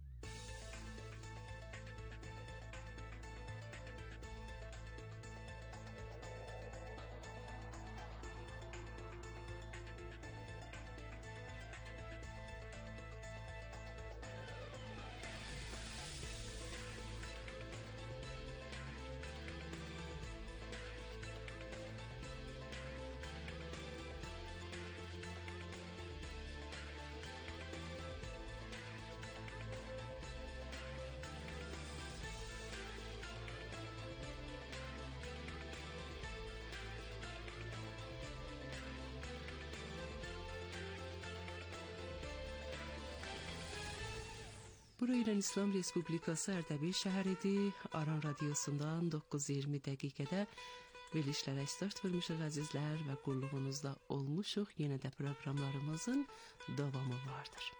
Bura İran İslam Respublikası Ərdəbil şəhəridir. Aran radiosundan doqquz iyirmi dəqiqədə verilişlərə start vermişik əzizlər və qulluğunuzda olmuşuq. Yenə də proqramlarımızın davamı vardır.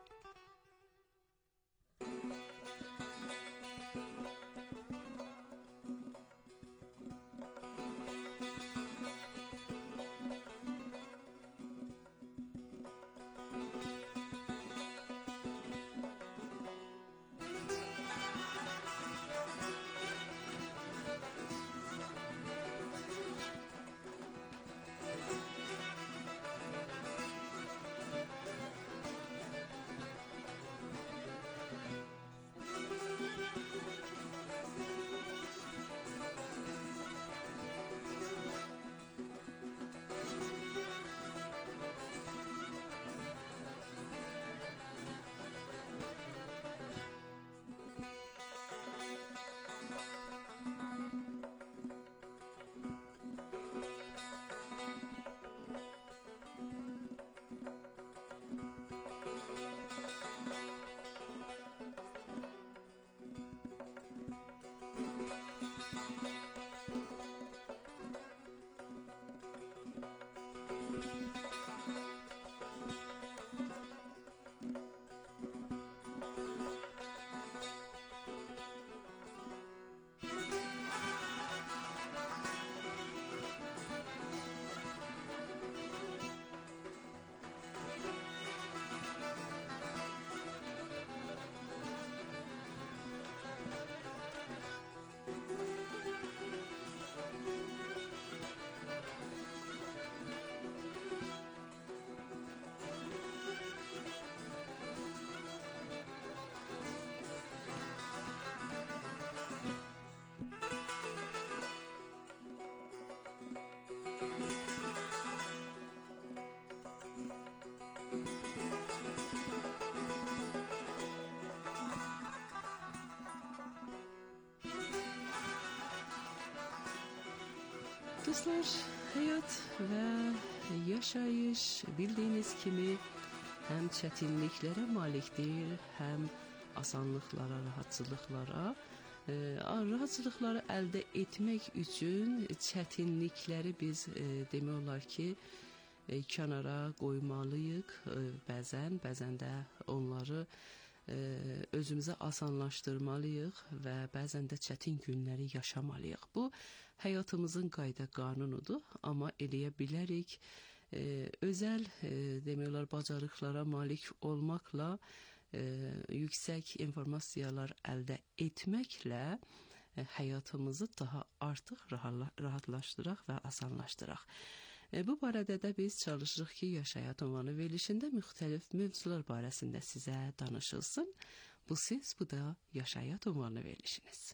Dostlar, həyat və yaşayış bildiyiniz kimi həm çətinliklərə malikdir, həm asanlıqlara, rahatçılıqlara. E, rahatçılıqları əldə etmək üçün çətinlikləri biz e, demək olar ki, e, kənara qoymalıyıq. E, bəzən, bəzən də onları e, özümüzə asanlaşdırmalıyıq və bəzən də çətin günləri yaşamalıyıq. Bu həyatımızın qayda qanunudur, amma eləyə bilərik e, özəl e, demək olar bacarıqlara malik olmaqla e, yüksək informasiyalar əldə etməklə e, həyatımızı daha artıq rahatlaşdıraq və asanlaşdıraq. E, bu barədə də biz çalışırıq ki, Yaş Həyat ünvanı verilişində müxtəlif mövzular barəsində sizə danışılsın. Bu siz, bu da Yaş Həyat ünvanı verilişiniz.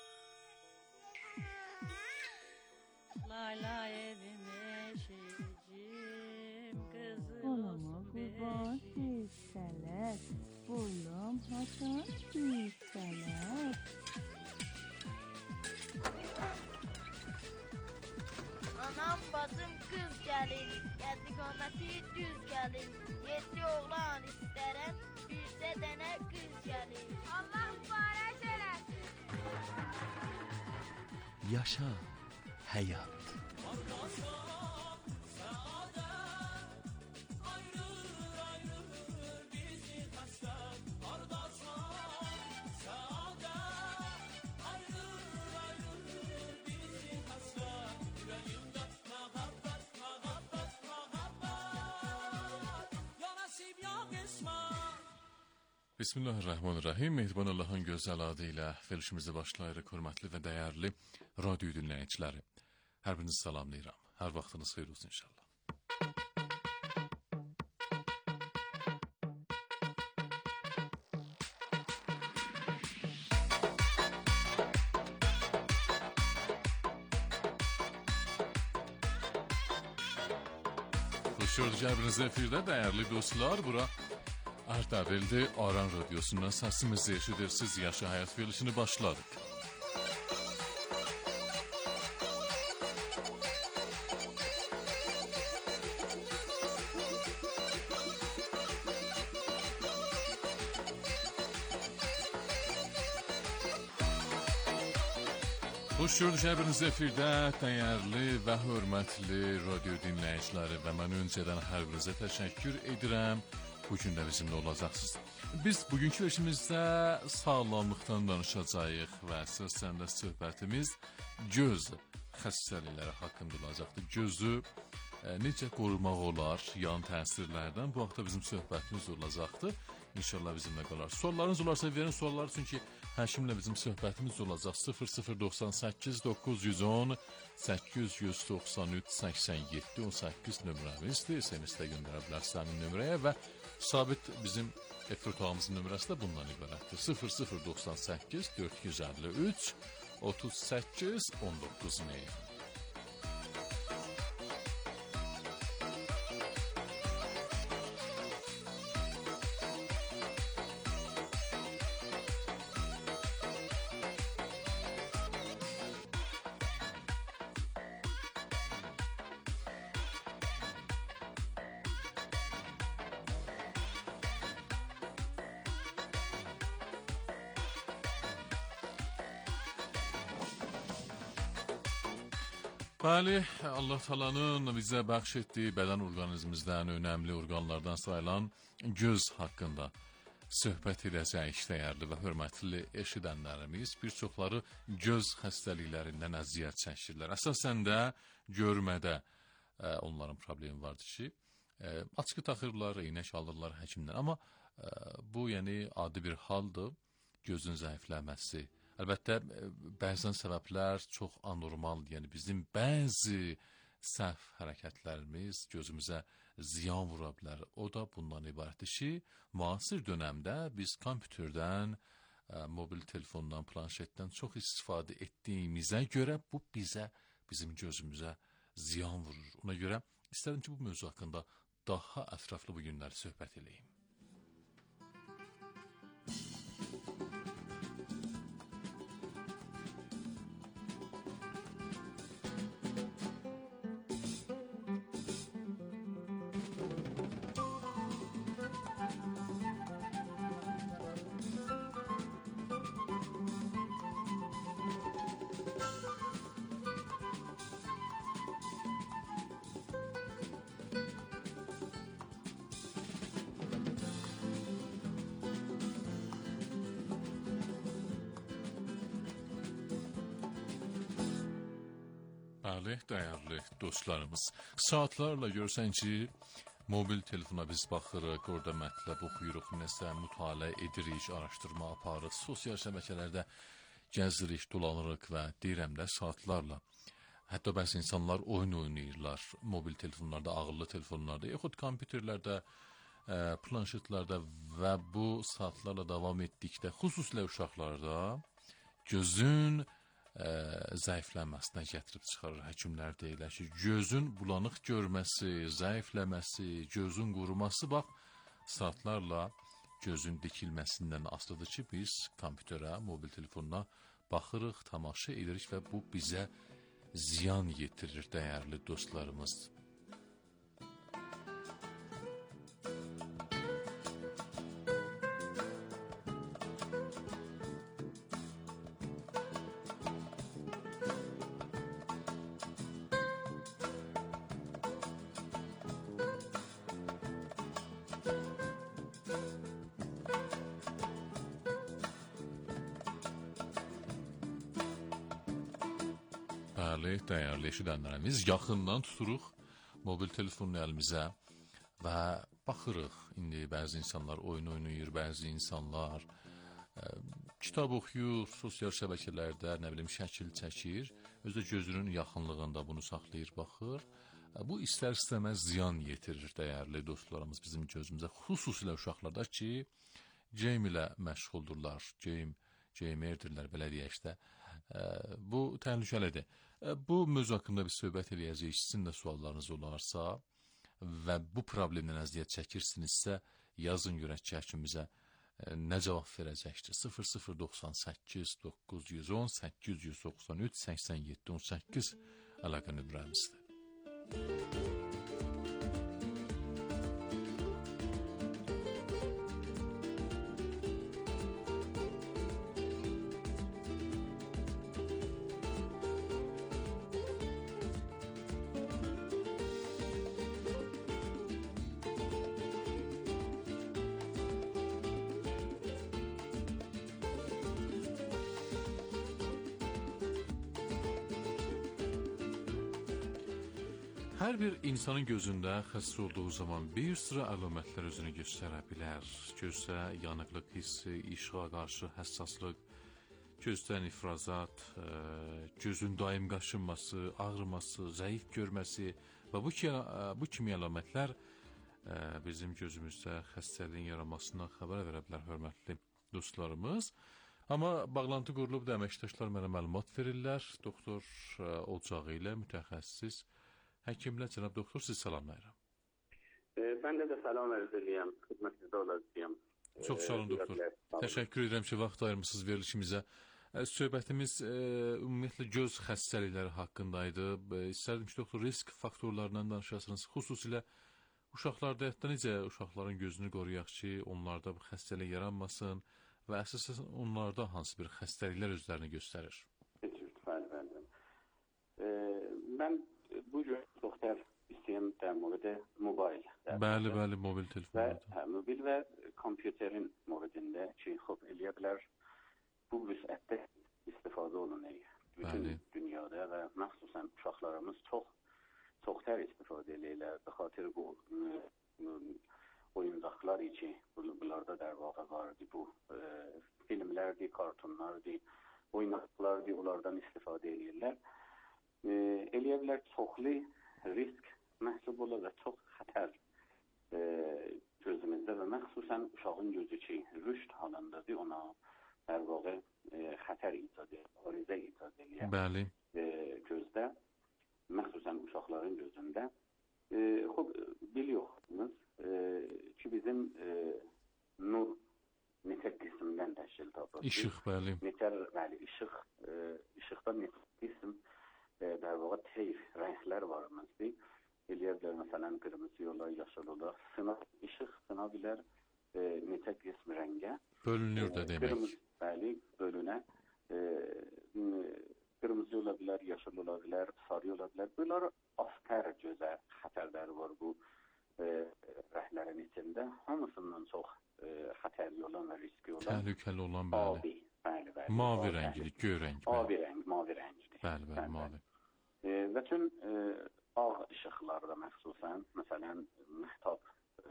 Lay lay evim eşicim, kızım olsun kurban düşseler, bulam haçan düşseler.
Anam bacım kız gelin, geldi kometi düz gelin. Yedi oğlan isterim, birse dene kız gelin. Allah mübarek eylesin.
Yaşa həyat.
Bismillahirrahmanirrahim. Mehriban Allah'ın gözəl adı ilə verilişimizi başlayırıq, hörmətli və dəyərli radio dinləyiciləri. Hər birinizi salamlayıram. Hər vaxtınız xeyir olsun inşallah. Xoş gördük hər birinizi efirdə, dəyərli dostlar. Bura Ardabil'de Aran Radyosu'ndan səsimizi eşidirsiniz. Yaşa Həyat verilişini başladık. Xoş gördük hər birinizi efirdə, dəyərli və hörmətli radio dinləyiciləri və mən öncədən hər birinizə təşəkkür edirəm. Bugün də bizimlə olacaqsınız. Biz bugünkü verilişimizdə sağlamlıqdan danışacağıq və əsasən də söhbətimiz göz xəstəlikləri haqqında olacaqdır. Gözü e, necə qorumaq olar yan təsirlərdən? Bu haqda bizim söhbətimiz olacaqdır. İnşallah bizimlə qalar. Suallarınız olarsa verin sualları, çünki həkimlə bizim söhbətimiz olacaq. sıfır sıfır doxsan səkkiz doqquz yüz on səkkiz yüz doxsan üç səksən yeddi on səkkiz nömrəmizdir. S M S-də göndərə bilərsən həmin nömrəyə və sabit bizim efir otağımızın nömrəsi də bundan ibarətdir. sıfır sıfır doxsan səkkiz dörd yüz əlli üç otuz səkkiz on doqquz mail. Bəli, Allah Taala'nın bizə bəxş etdiyi bədən orqanizmimizdən önəmli orqanlardan sayılan göz haqqında söhbət edəcəyik dəyərli və hörmətli eşidənlərimiz. Bir çoxları göz xəstəliklərindən əziyyət çəkirlər. Əsasən də görmədə e, onların problemi vardır ki, e, açqı taxırlar, eynək alırlar həkimdən. Amma e, bu yəni adi bir haldır, gözün zəifləməsi. Əlbəttə, bəzən səbəblər çox anormal, yəni bizim bəzi səhv hərəkətlərimiz gözümüzə ziyan vura bilər. O da bundan ibarətdir ki, müasir dönəmdə biz kompüterdən, mobil telefondan, planşetdən çox istifadə etdiyimizə görə bu bizə, bizim gözümüzə ziyan vurur. Ona görə istədim ki, bu mövzu haqqında daha ətraflı bu günləri söhbət edeyim. Bəli, dəyərli dostlarımız. Saatlarla görsən ki, mobil telefona biz baxırıq, orada mətləb oxuyuruq, nəsə mütaliə edirik, araşdırma aparırıq, sosial şəbəkələrdə gəzirik, dolanırıq və deyirəm də saatlarla. Hətta bəzi insanlar oyun oynayırlar mobil telefonlarda, ağıllı telefonlarda, yaxud kompüterlərdə, ə, planşetlərdə və bu saatlarla davam etdikdə, xüsusilə uşaqlarda gözün ə, zəifləməsinə gətirib çıxarır. Həkimlər deyirlər ki, gözün bulanıq görməsi, zəifləməsi, gözün quruması, bax, saatlarla gözün dikilməsindən asılıdır ki, biz kompüterə, mobil telefonuna baxırıq, tamaşa edirik və bu bizə ziyan yetirir, dəyərli dostlarımız. Bəli, dəyərli eşidənlərimiz, yaxından tuturuq mobil telefonu əlimizə və baxırıq. İndi bəzi insanlar oyun oynayır, bəzi insanlar ə, kitab oxuyur, sosial şəbəkələrdə, nə bilim, şəkil çəkir. Özü də gözünün yaxınlığında bunu saxlayır, baxır. Ə, bu istər-istəməz ziyan yetirir, dəyərli dostlarımız, bizim gözümüzə. Xüsusilə uşaqlarda ki, game ilə məşğuldurlar, game, gamerdirlər, belə deyək də. Ə, bu təhlükəlidir. Bu mövzu haqqında bir söhbət eləyəcəyik. Sizin də suallarınız olarsa və bu problemdən əziyyət çəkirsinizsə, yazın görək ki, həkimimizə nə cavab verəcəkdir. sıfır sıfır doxsan səkkiz doqquz yüz on səkkiz yüz doxsan üç səksən yeddi on səkkiz əlaqə nömrəmizdir. Hər bir insanın gözündə xəstə olduğu zaman bir sıra əlamətlər özünü göstərə bilər. Gözdə yanıqlıq hissi, işığa qarşı həssaslıq, gözdən ifrazat, gözün daim qaşınması, ağrıması, zəif görməsi və bu, ki, bu kimi əlamətlər bizim gözümüzdə xəstəliyin yaranmasından xəbər verə bilər, hörmətli dostlarımız. Amma bağlantı qurulub da əməkdaşlar mənə məlumat verirlər. Doktor ocağı ilə mütəxəssis həkimlər, cənab doktor, siz salamlayıram.
E, mən də də salam ərz edirəm, xidmətinizdə olacağım.
Çox sağ olun, doktor. Təşəkkür edirəm ki, vaxt ayırmışsınız verilişimizə. E, söhbətimiz e, ümumiyyətlə göz xəstəlikləri haqqındaydı. E, istərdim ki, doktor, risk faktorlarından danışasınız. Xüsusilə uşaqlarda, hətta necə uşaqların gözünü qoruyaq ki, onlarda bu xəstəlik yaranmasın və əsasən onlarda hansı bir xəstəliklər özlərini göstərir?
Bəli, bəli. E, mən bu gün doktor istəyəm də mobildə mobil.
Bəli, bəli, mobil telefonlarda.
Və hə, mobil və kompüterin mobilində ki, xop eləyə bilər bu vüsətdə istifadə olunur. Bütün bəli. Dünyada və məxsusən uşaqlarımız çox çox tər istifadə eləyirlər. Be xatir bu oyuncaqlar ki, bunlarda der vaqa vardı bu e, filmlərdi, kartunlardı, oyuncaqlardı, onlardan istifadə eləyirlər. E, eləyə bilər çoxlu risk məhsub olur və çox xətər e, gözümüzdə və məxsusən uşağın gözü ki, rüşd halındadır, ona hər vaxt e, xətər icad edir, arizə icad edir.
Bəli.
E, gözdə, məxsusən uşaqların gözündə. E, xub, biliyorsunuz e, ki, bizim e, nur neçə qismdən təşkil tapır.
İşıq, bəli.
Neçə, bəli, işıq, e, işıqdan neçə qism در واقع طیف رنگler varımızdır. Eləyərlər məsələn qırmızı yola, yaşıl yola, sınaq, işıq sınabilir e, neçə qism rəngə.
Bölünür də demək.
Qırmızı, bəli, bölünə. E, qırmızı ola bilər, yaşıl ola bilər, sarı ola bilər. Bunlar asker gözə xətərləri var bu e, rəhlərin içində. Hamısından çox e, xətərli olan və riski olan.
Təhlükəli olan, bəli.
Abi, bəli, bəli.
Mavi rəngli, göy rəng.
Abi rəng, mavi rəngli.
Bəli, bəli, mavi.
E, və tüm e, ağ işıqlarda məxsusən, məsələn, məhtab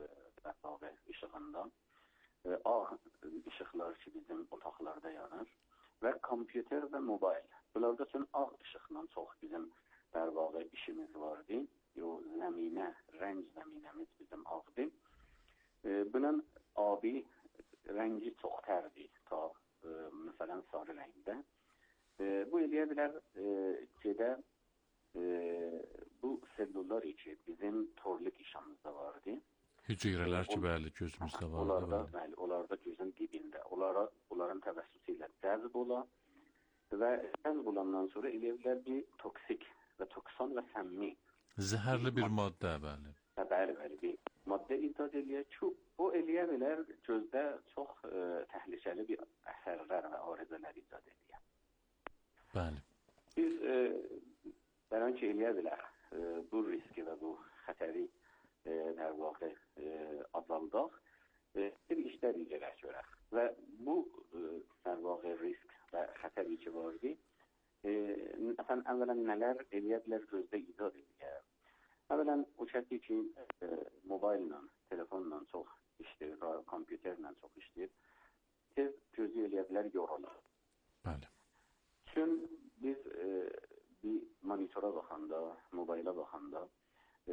e, işığında e, ağ işıqlar ki, bizim otaqlarda yanır və kompüter və mobil. Bunlarda tüm ağ işıqla çox bizim dərvağı işimiz vardı. O zəminə, rəng zəminəmiz bizim ağdır. E, bunun abi rəngi çox tərdir, ta e, məsələn sarı rəngdə. E, bu eləyə bilər e, gedə e, bu sellullar içi bizim torlik işamızda vardı.
Hüceyrələr ki, bəli, gözümüzdə var.
Onlarda, bəli, onlarda gözün dibində. Onlara, onların təvəssüsü ilə cəzb ola və cəzb olandan sonra elə bilər bir toksik və toksan və səmmi.
Zəhərli bir maddə, bəli.
Bəli, bəli, bir maddə idad eləyər ki, o eləyə bilər gözdə çox e, təhlükəli bir əsərlər və arızələr idad eləyər.
Bəli.
Biz e, bəlkə ki, eləyə bilər e, bu riski və bu xətəri e, hər vaxt e, azaldaq, e, bir işlər icrələr görək. Və bu e, hər vaxt risk və xətər ki vardı, e, əvvələn nələr eləyə bilər gözdə idad eləyər. Əvvələn o şəkli ki, e, mobillə, telefonla çox işləyir, kompüterlə çox işləyir, tez gözü eləyə bilər yorulur.
Bəli.
Çün biz e, bir monitora baxanda, mobilə baxanda e,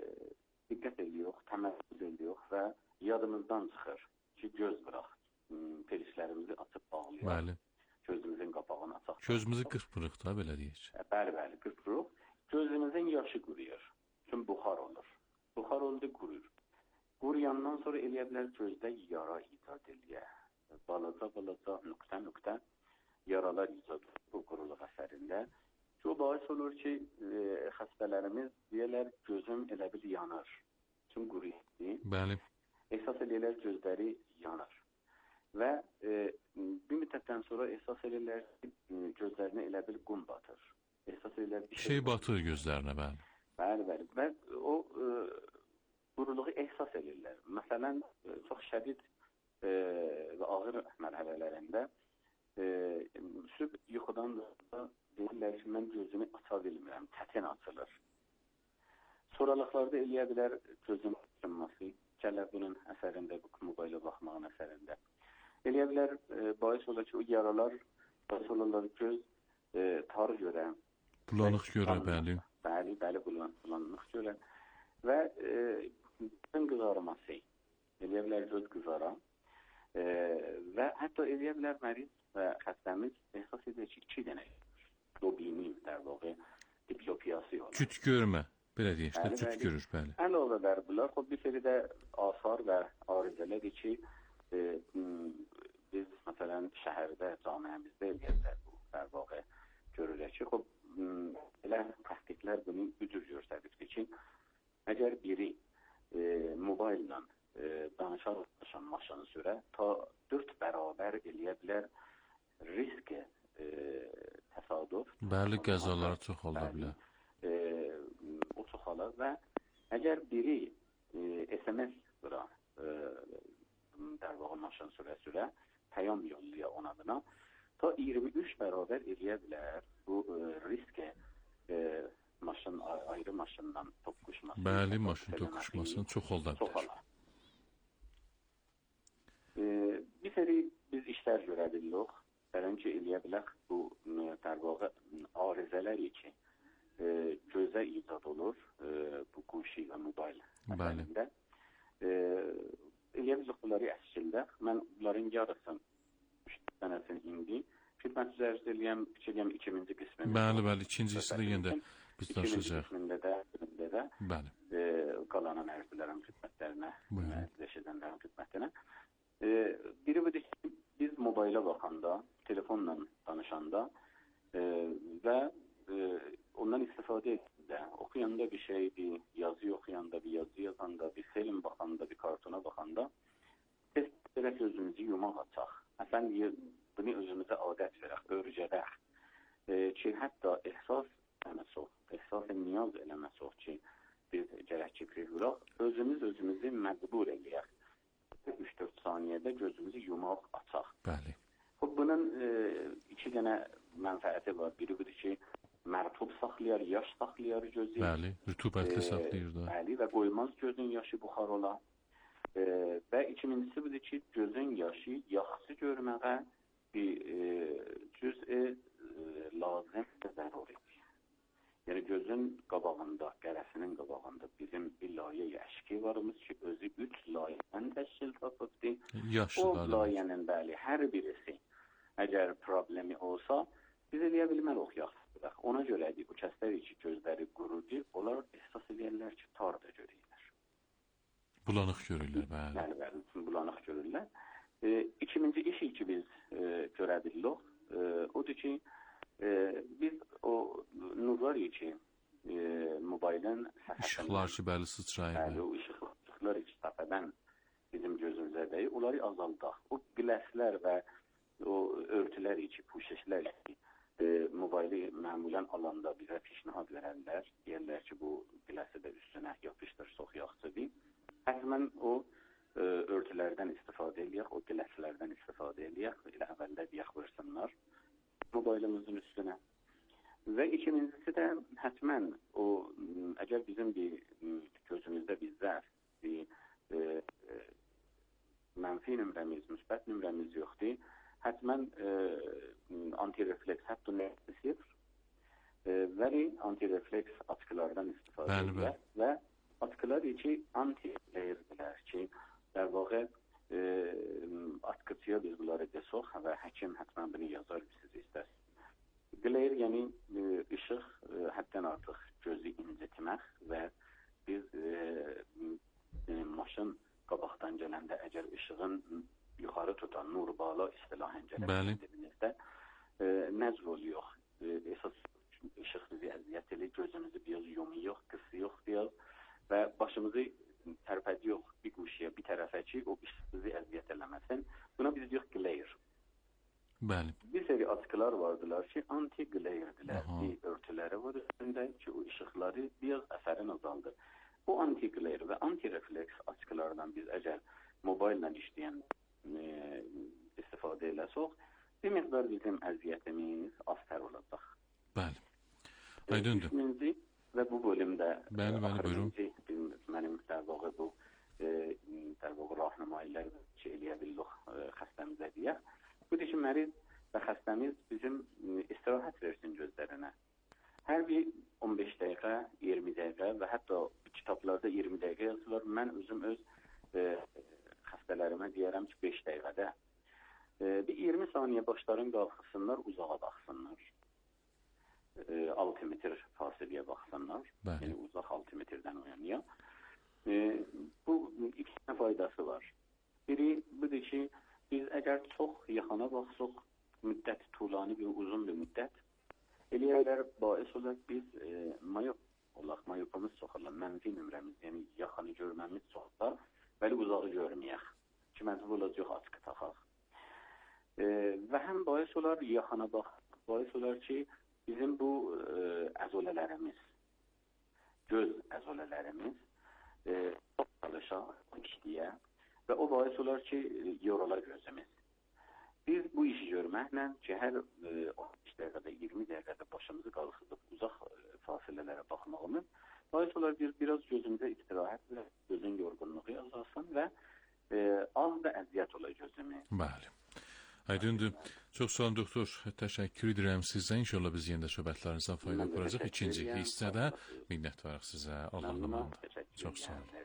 diqqət edirik, təməssüs edirik və yadımızdan çıxır ki, göz qıraq, pelişlərimizi açıb bağlayaq.
Bəli.
Gözümüzün qapağını açaq.
Gözümüzü qırpırıq da, belə deyək.
Bəli, bəli, qırpırıq. Gözümüzün yaşı quruyur. Tüm buxar olur. Buxar oldu, qurur. Quruyandan sonra eləyə bilər gözdə yara icad eləyər. Balaca, balaca, nöqtə, nöqtə yaralar icad olur bu quruluq əsərində. O bahis olur ki, e, xəstələrimiz deyərlər, gözüm elə bil yanar. Tüm quruyur.
Bəli.
Əsas eləyərlər gözləri yanar. Və e, bir müddətdən sonra əsas eləyərlər ki, gözlərinə elə bil qum batır. Əsas eləyərlər bir
şey, şey batır gözlərinə, bəli.
Bəli, bəli. Və o e, quruluğu ehsas edirlər. Məsələn, e, çox şədid e, və ağır mərhələlərində e, sübh yuxudan da deyirlər ki, mən gözümü aça bilmirəm, tətin açılır. Sonralıqlarda eləyə bilər gözün açılması, gələr bunun əsərində, bu mobilə baxmağın əsərində. Eləyə bilər, e, bahis olar ki, o yaralar, bahis olarlar göz e, tar görə.
Bulanıq görə, bəli.
Bəli, bəli, bulan, bulanıq görə. Və e, gözün qızarması, eləyə bilər göz qızara e, və hətta eləyə bilər məriz və xəstəmiz ehsas edir ki, iki dənə globini, der vaxtı, diplopiyası olur.
Küt görmə, belə deyək, küt bəli, görür, bəli.
Əlavə bər bunlar, xod bir seri də asar və arızələrdir ki, e, biz, məsələn, şəhərdə, camiəmizdə eləyə bilər bu, der vaxtı görürək ki, xod, elə təhqiqlər bunu ücür göstərdir ki, əgər biri e, mobillə e, danışan maşını sürə, ta dörd bərabər eləyə bilər risk e, təsadüf.
Bəli, qəzalar çox ola bilər.
E, o çox olar və əgər biri e, S M S bura e, dərvağı maşını sürə-sürə, pəyam yolluya ona buna, ta iyirmi üç bərabər eləyə bilər bu e, riskə e, maşın, ayrı maşından toqquşması.
Bəli, maşın toqquşmasının çox olda bilər.
E, bir seri biz işlər görə bilirik. Bəlkə eləyə bilər bu dərvağı arızələr ki, e, gözə icad olur e, bu quşi və mobil məsəlində. E, eləyə bilirik bunları əskildə. Mən bunların yarısını sənəsini indi xidmət üzərində eləyəm, fikirləyəm ikinci qismində.
Bəli, bəli, ikincisi də yenə biz danışacaq.
İkinci qismində də, də
bəli.
E, qalanan ərzlərin xidmətlərinə, məzləşədənlərin xidmətinə. E, biri budur ki, biz mobilə baxanda, telefonla danışanda e, və e, ondan istifadə etdə, oxuyanda bir şey, bir yazı oxuyanda, bir yazı yazanda, bir film baxanda, bir kartona baxanda biz tərəf özümüzü yumaq açaq. Əfənd, bunu özümüzə adət verək, öyrədək e, ki, hətta ehsas eləməsək, ehsas niyaz eləməsək ki, biz gərək ki, özümüz özümüzü məcbur eləyək. üç dörd saniyədə gözümüzü yumaq açaq.
Bəli.
Bunun e, iki dənə mənfəəti var. Biri budur ki, mərtub saxlayar, yaş saxlayar gözü.
Bəli, rütubətli saxlayır da.
Bəli və qoymaz gözün yaşı buxar ola. E, və ikincisi budur ki, gözün yaşı yaxşı görməyə bir e, cüz-i e, lazım və zəruridir. Yəni gözün qabağında, qərəsinin qabağında bizim bir layə əşki varımız ki, özü üç layədən təşkil tapıbdır. O layənin bəli, hər birisi əgər problemi olsa, biz eləyə bilmərik yaxşıdır. Ona görədir, bu kəslər ki, gözləri qurudur, onlar əsas eləyərlər ki, tar da görürlər.
Bulanıq görürlər, bəli.
Bəli, bəli, bulanıq görürlər. E, ikinci işi ki, biz e, görə bilirik, e, odur ki, e, biz o nurlar ki, e, mobilin səfəsindən...
İşıqlar ki, bəli, sıçrayır.
Bəli, o işıqlar ki, səfədən bizim gözümüzə deyir, onları azaldaq. O qləslər və o örtülər ki, puşeşlər ki, e, mobili məmulən alanda bizə pişnihad verərlər. Deyərlər ki, bu qləsi də üstünə yapışdır, çox yaxşıdır. Həmən o e, örtülərdən istifadə edək, o qləslərdən istifadə edək, elə əvvəldə deyək vırsınlar mobilimizin üstünə. Və ikincisi də həmən o, əgər bizim bir gözümüzdə bir zərf, bir e, e, mənfi nömrəmiz, müsbət nömrəmiz yoxdur, həmən e, antirefleks hətta nömrə sıfır e, vəli antirefleks atkılardan istifadə edirlər və atkılar ki, anti-layerdirlər ki, der vaxtı e, atkıcıya biz bunları desoq və həkim həmən bunu yazar siz istərsiniz. Glare yəni e, ışıq e, həddən artıq gözü incitmək və biz e, e, maşın qabaqdan gələndə əgər ışığın yuxarı tutan nurbala istilahən gələsində e, nəzr oluyor. E, esas ışıq bizi əziyyət edir, gözümüzü biraz yumuyor, qısıyor biraz və başımızı tərpədiyor bir quşuya, bir tərəfə ki, o ışıq bizi əziyyət eləməsin. Buna biz diyor glare.
Bəli.
Bir seri atkılar vardılar ki, anti-glare'diler. Bir örtüləri var üstündə ki, o ışıqları biraz əsərin azaldır. Bu anti-glare və anti-refleks atkılardan biz əgər mobillə işləyən e, istifadə eləsək, bir miqdar bizim əziyyətimiz aztər olacaq.
Bəli. Aydındır.
İsminci və bu bölümdə
bəli, bəli, buyurun.
Mənim tərvağı bu e, tərvağı rahnəmayilər ki, eləyə bildik e, xəstəmizə deyək. Budur ki, məriz və xəstəmiz bizim istirahət versin gözlərinə. Hər bir on beş dəqiqə, iyirmi dəqiqə və hətta kitablarda iyirmi dəqiqə yazılır. Mən özüm öz e, xəstələrimə deyərəm ki, beş dəqiqədə. E, bir iyirmi saniyə başların qalxısınlar, uzağa baxsınlar. E, altı metr fasiləyə baxsınlar.
Bəli.
Yəni uzaq altı metrdən o yanıya. E, bu iki tane faydası var. Biri budur ki, biz əgər çox yaxana baxsaq, müddət tulani bir, uzun bir müddət, eləyərlər bais olar biz e, mayop olaq, mayopumuz çoxalır, mənfi nömrəmiz, yəni yaxanı görməmiz çoxlar, bəli uzağı görməyək ki, məcbur olacaq atkı taxaq. E, və həm bais olar yaxana bax, bais olar ki, bizim bu e, əzolələrimiz, göz əzolələrimiz e, çox çalışaq, işləyə və o bais olar ki, yoralar gözləmiz. Biz bu işi görməklə ki, hər e, on beş dəqiqədə, iyirmi dəqiqədə başımızı qalxızıb uzaq e, fasilələrə baxmağımız, bais olar bir, biraz gözümüzə istirahət və gözün yorğunluğu azalsın və e, az da əziyyət olar gözümü.
Bəli. Aydındır. Çox sağ olun, doktor. Təşəkkür edirəm sizə. İnşallah biz yenə də söhbətlərinizdən fayda quracaq. İkinci hissədə minnətdarıq sizə. Allah'ın amanında. Çox sağ olun.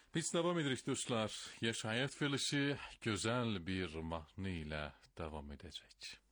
Biz devam edirik dostlar. Yaşayət verilişi gözəl bir mahnı ilə devam edəcək.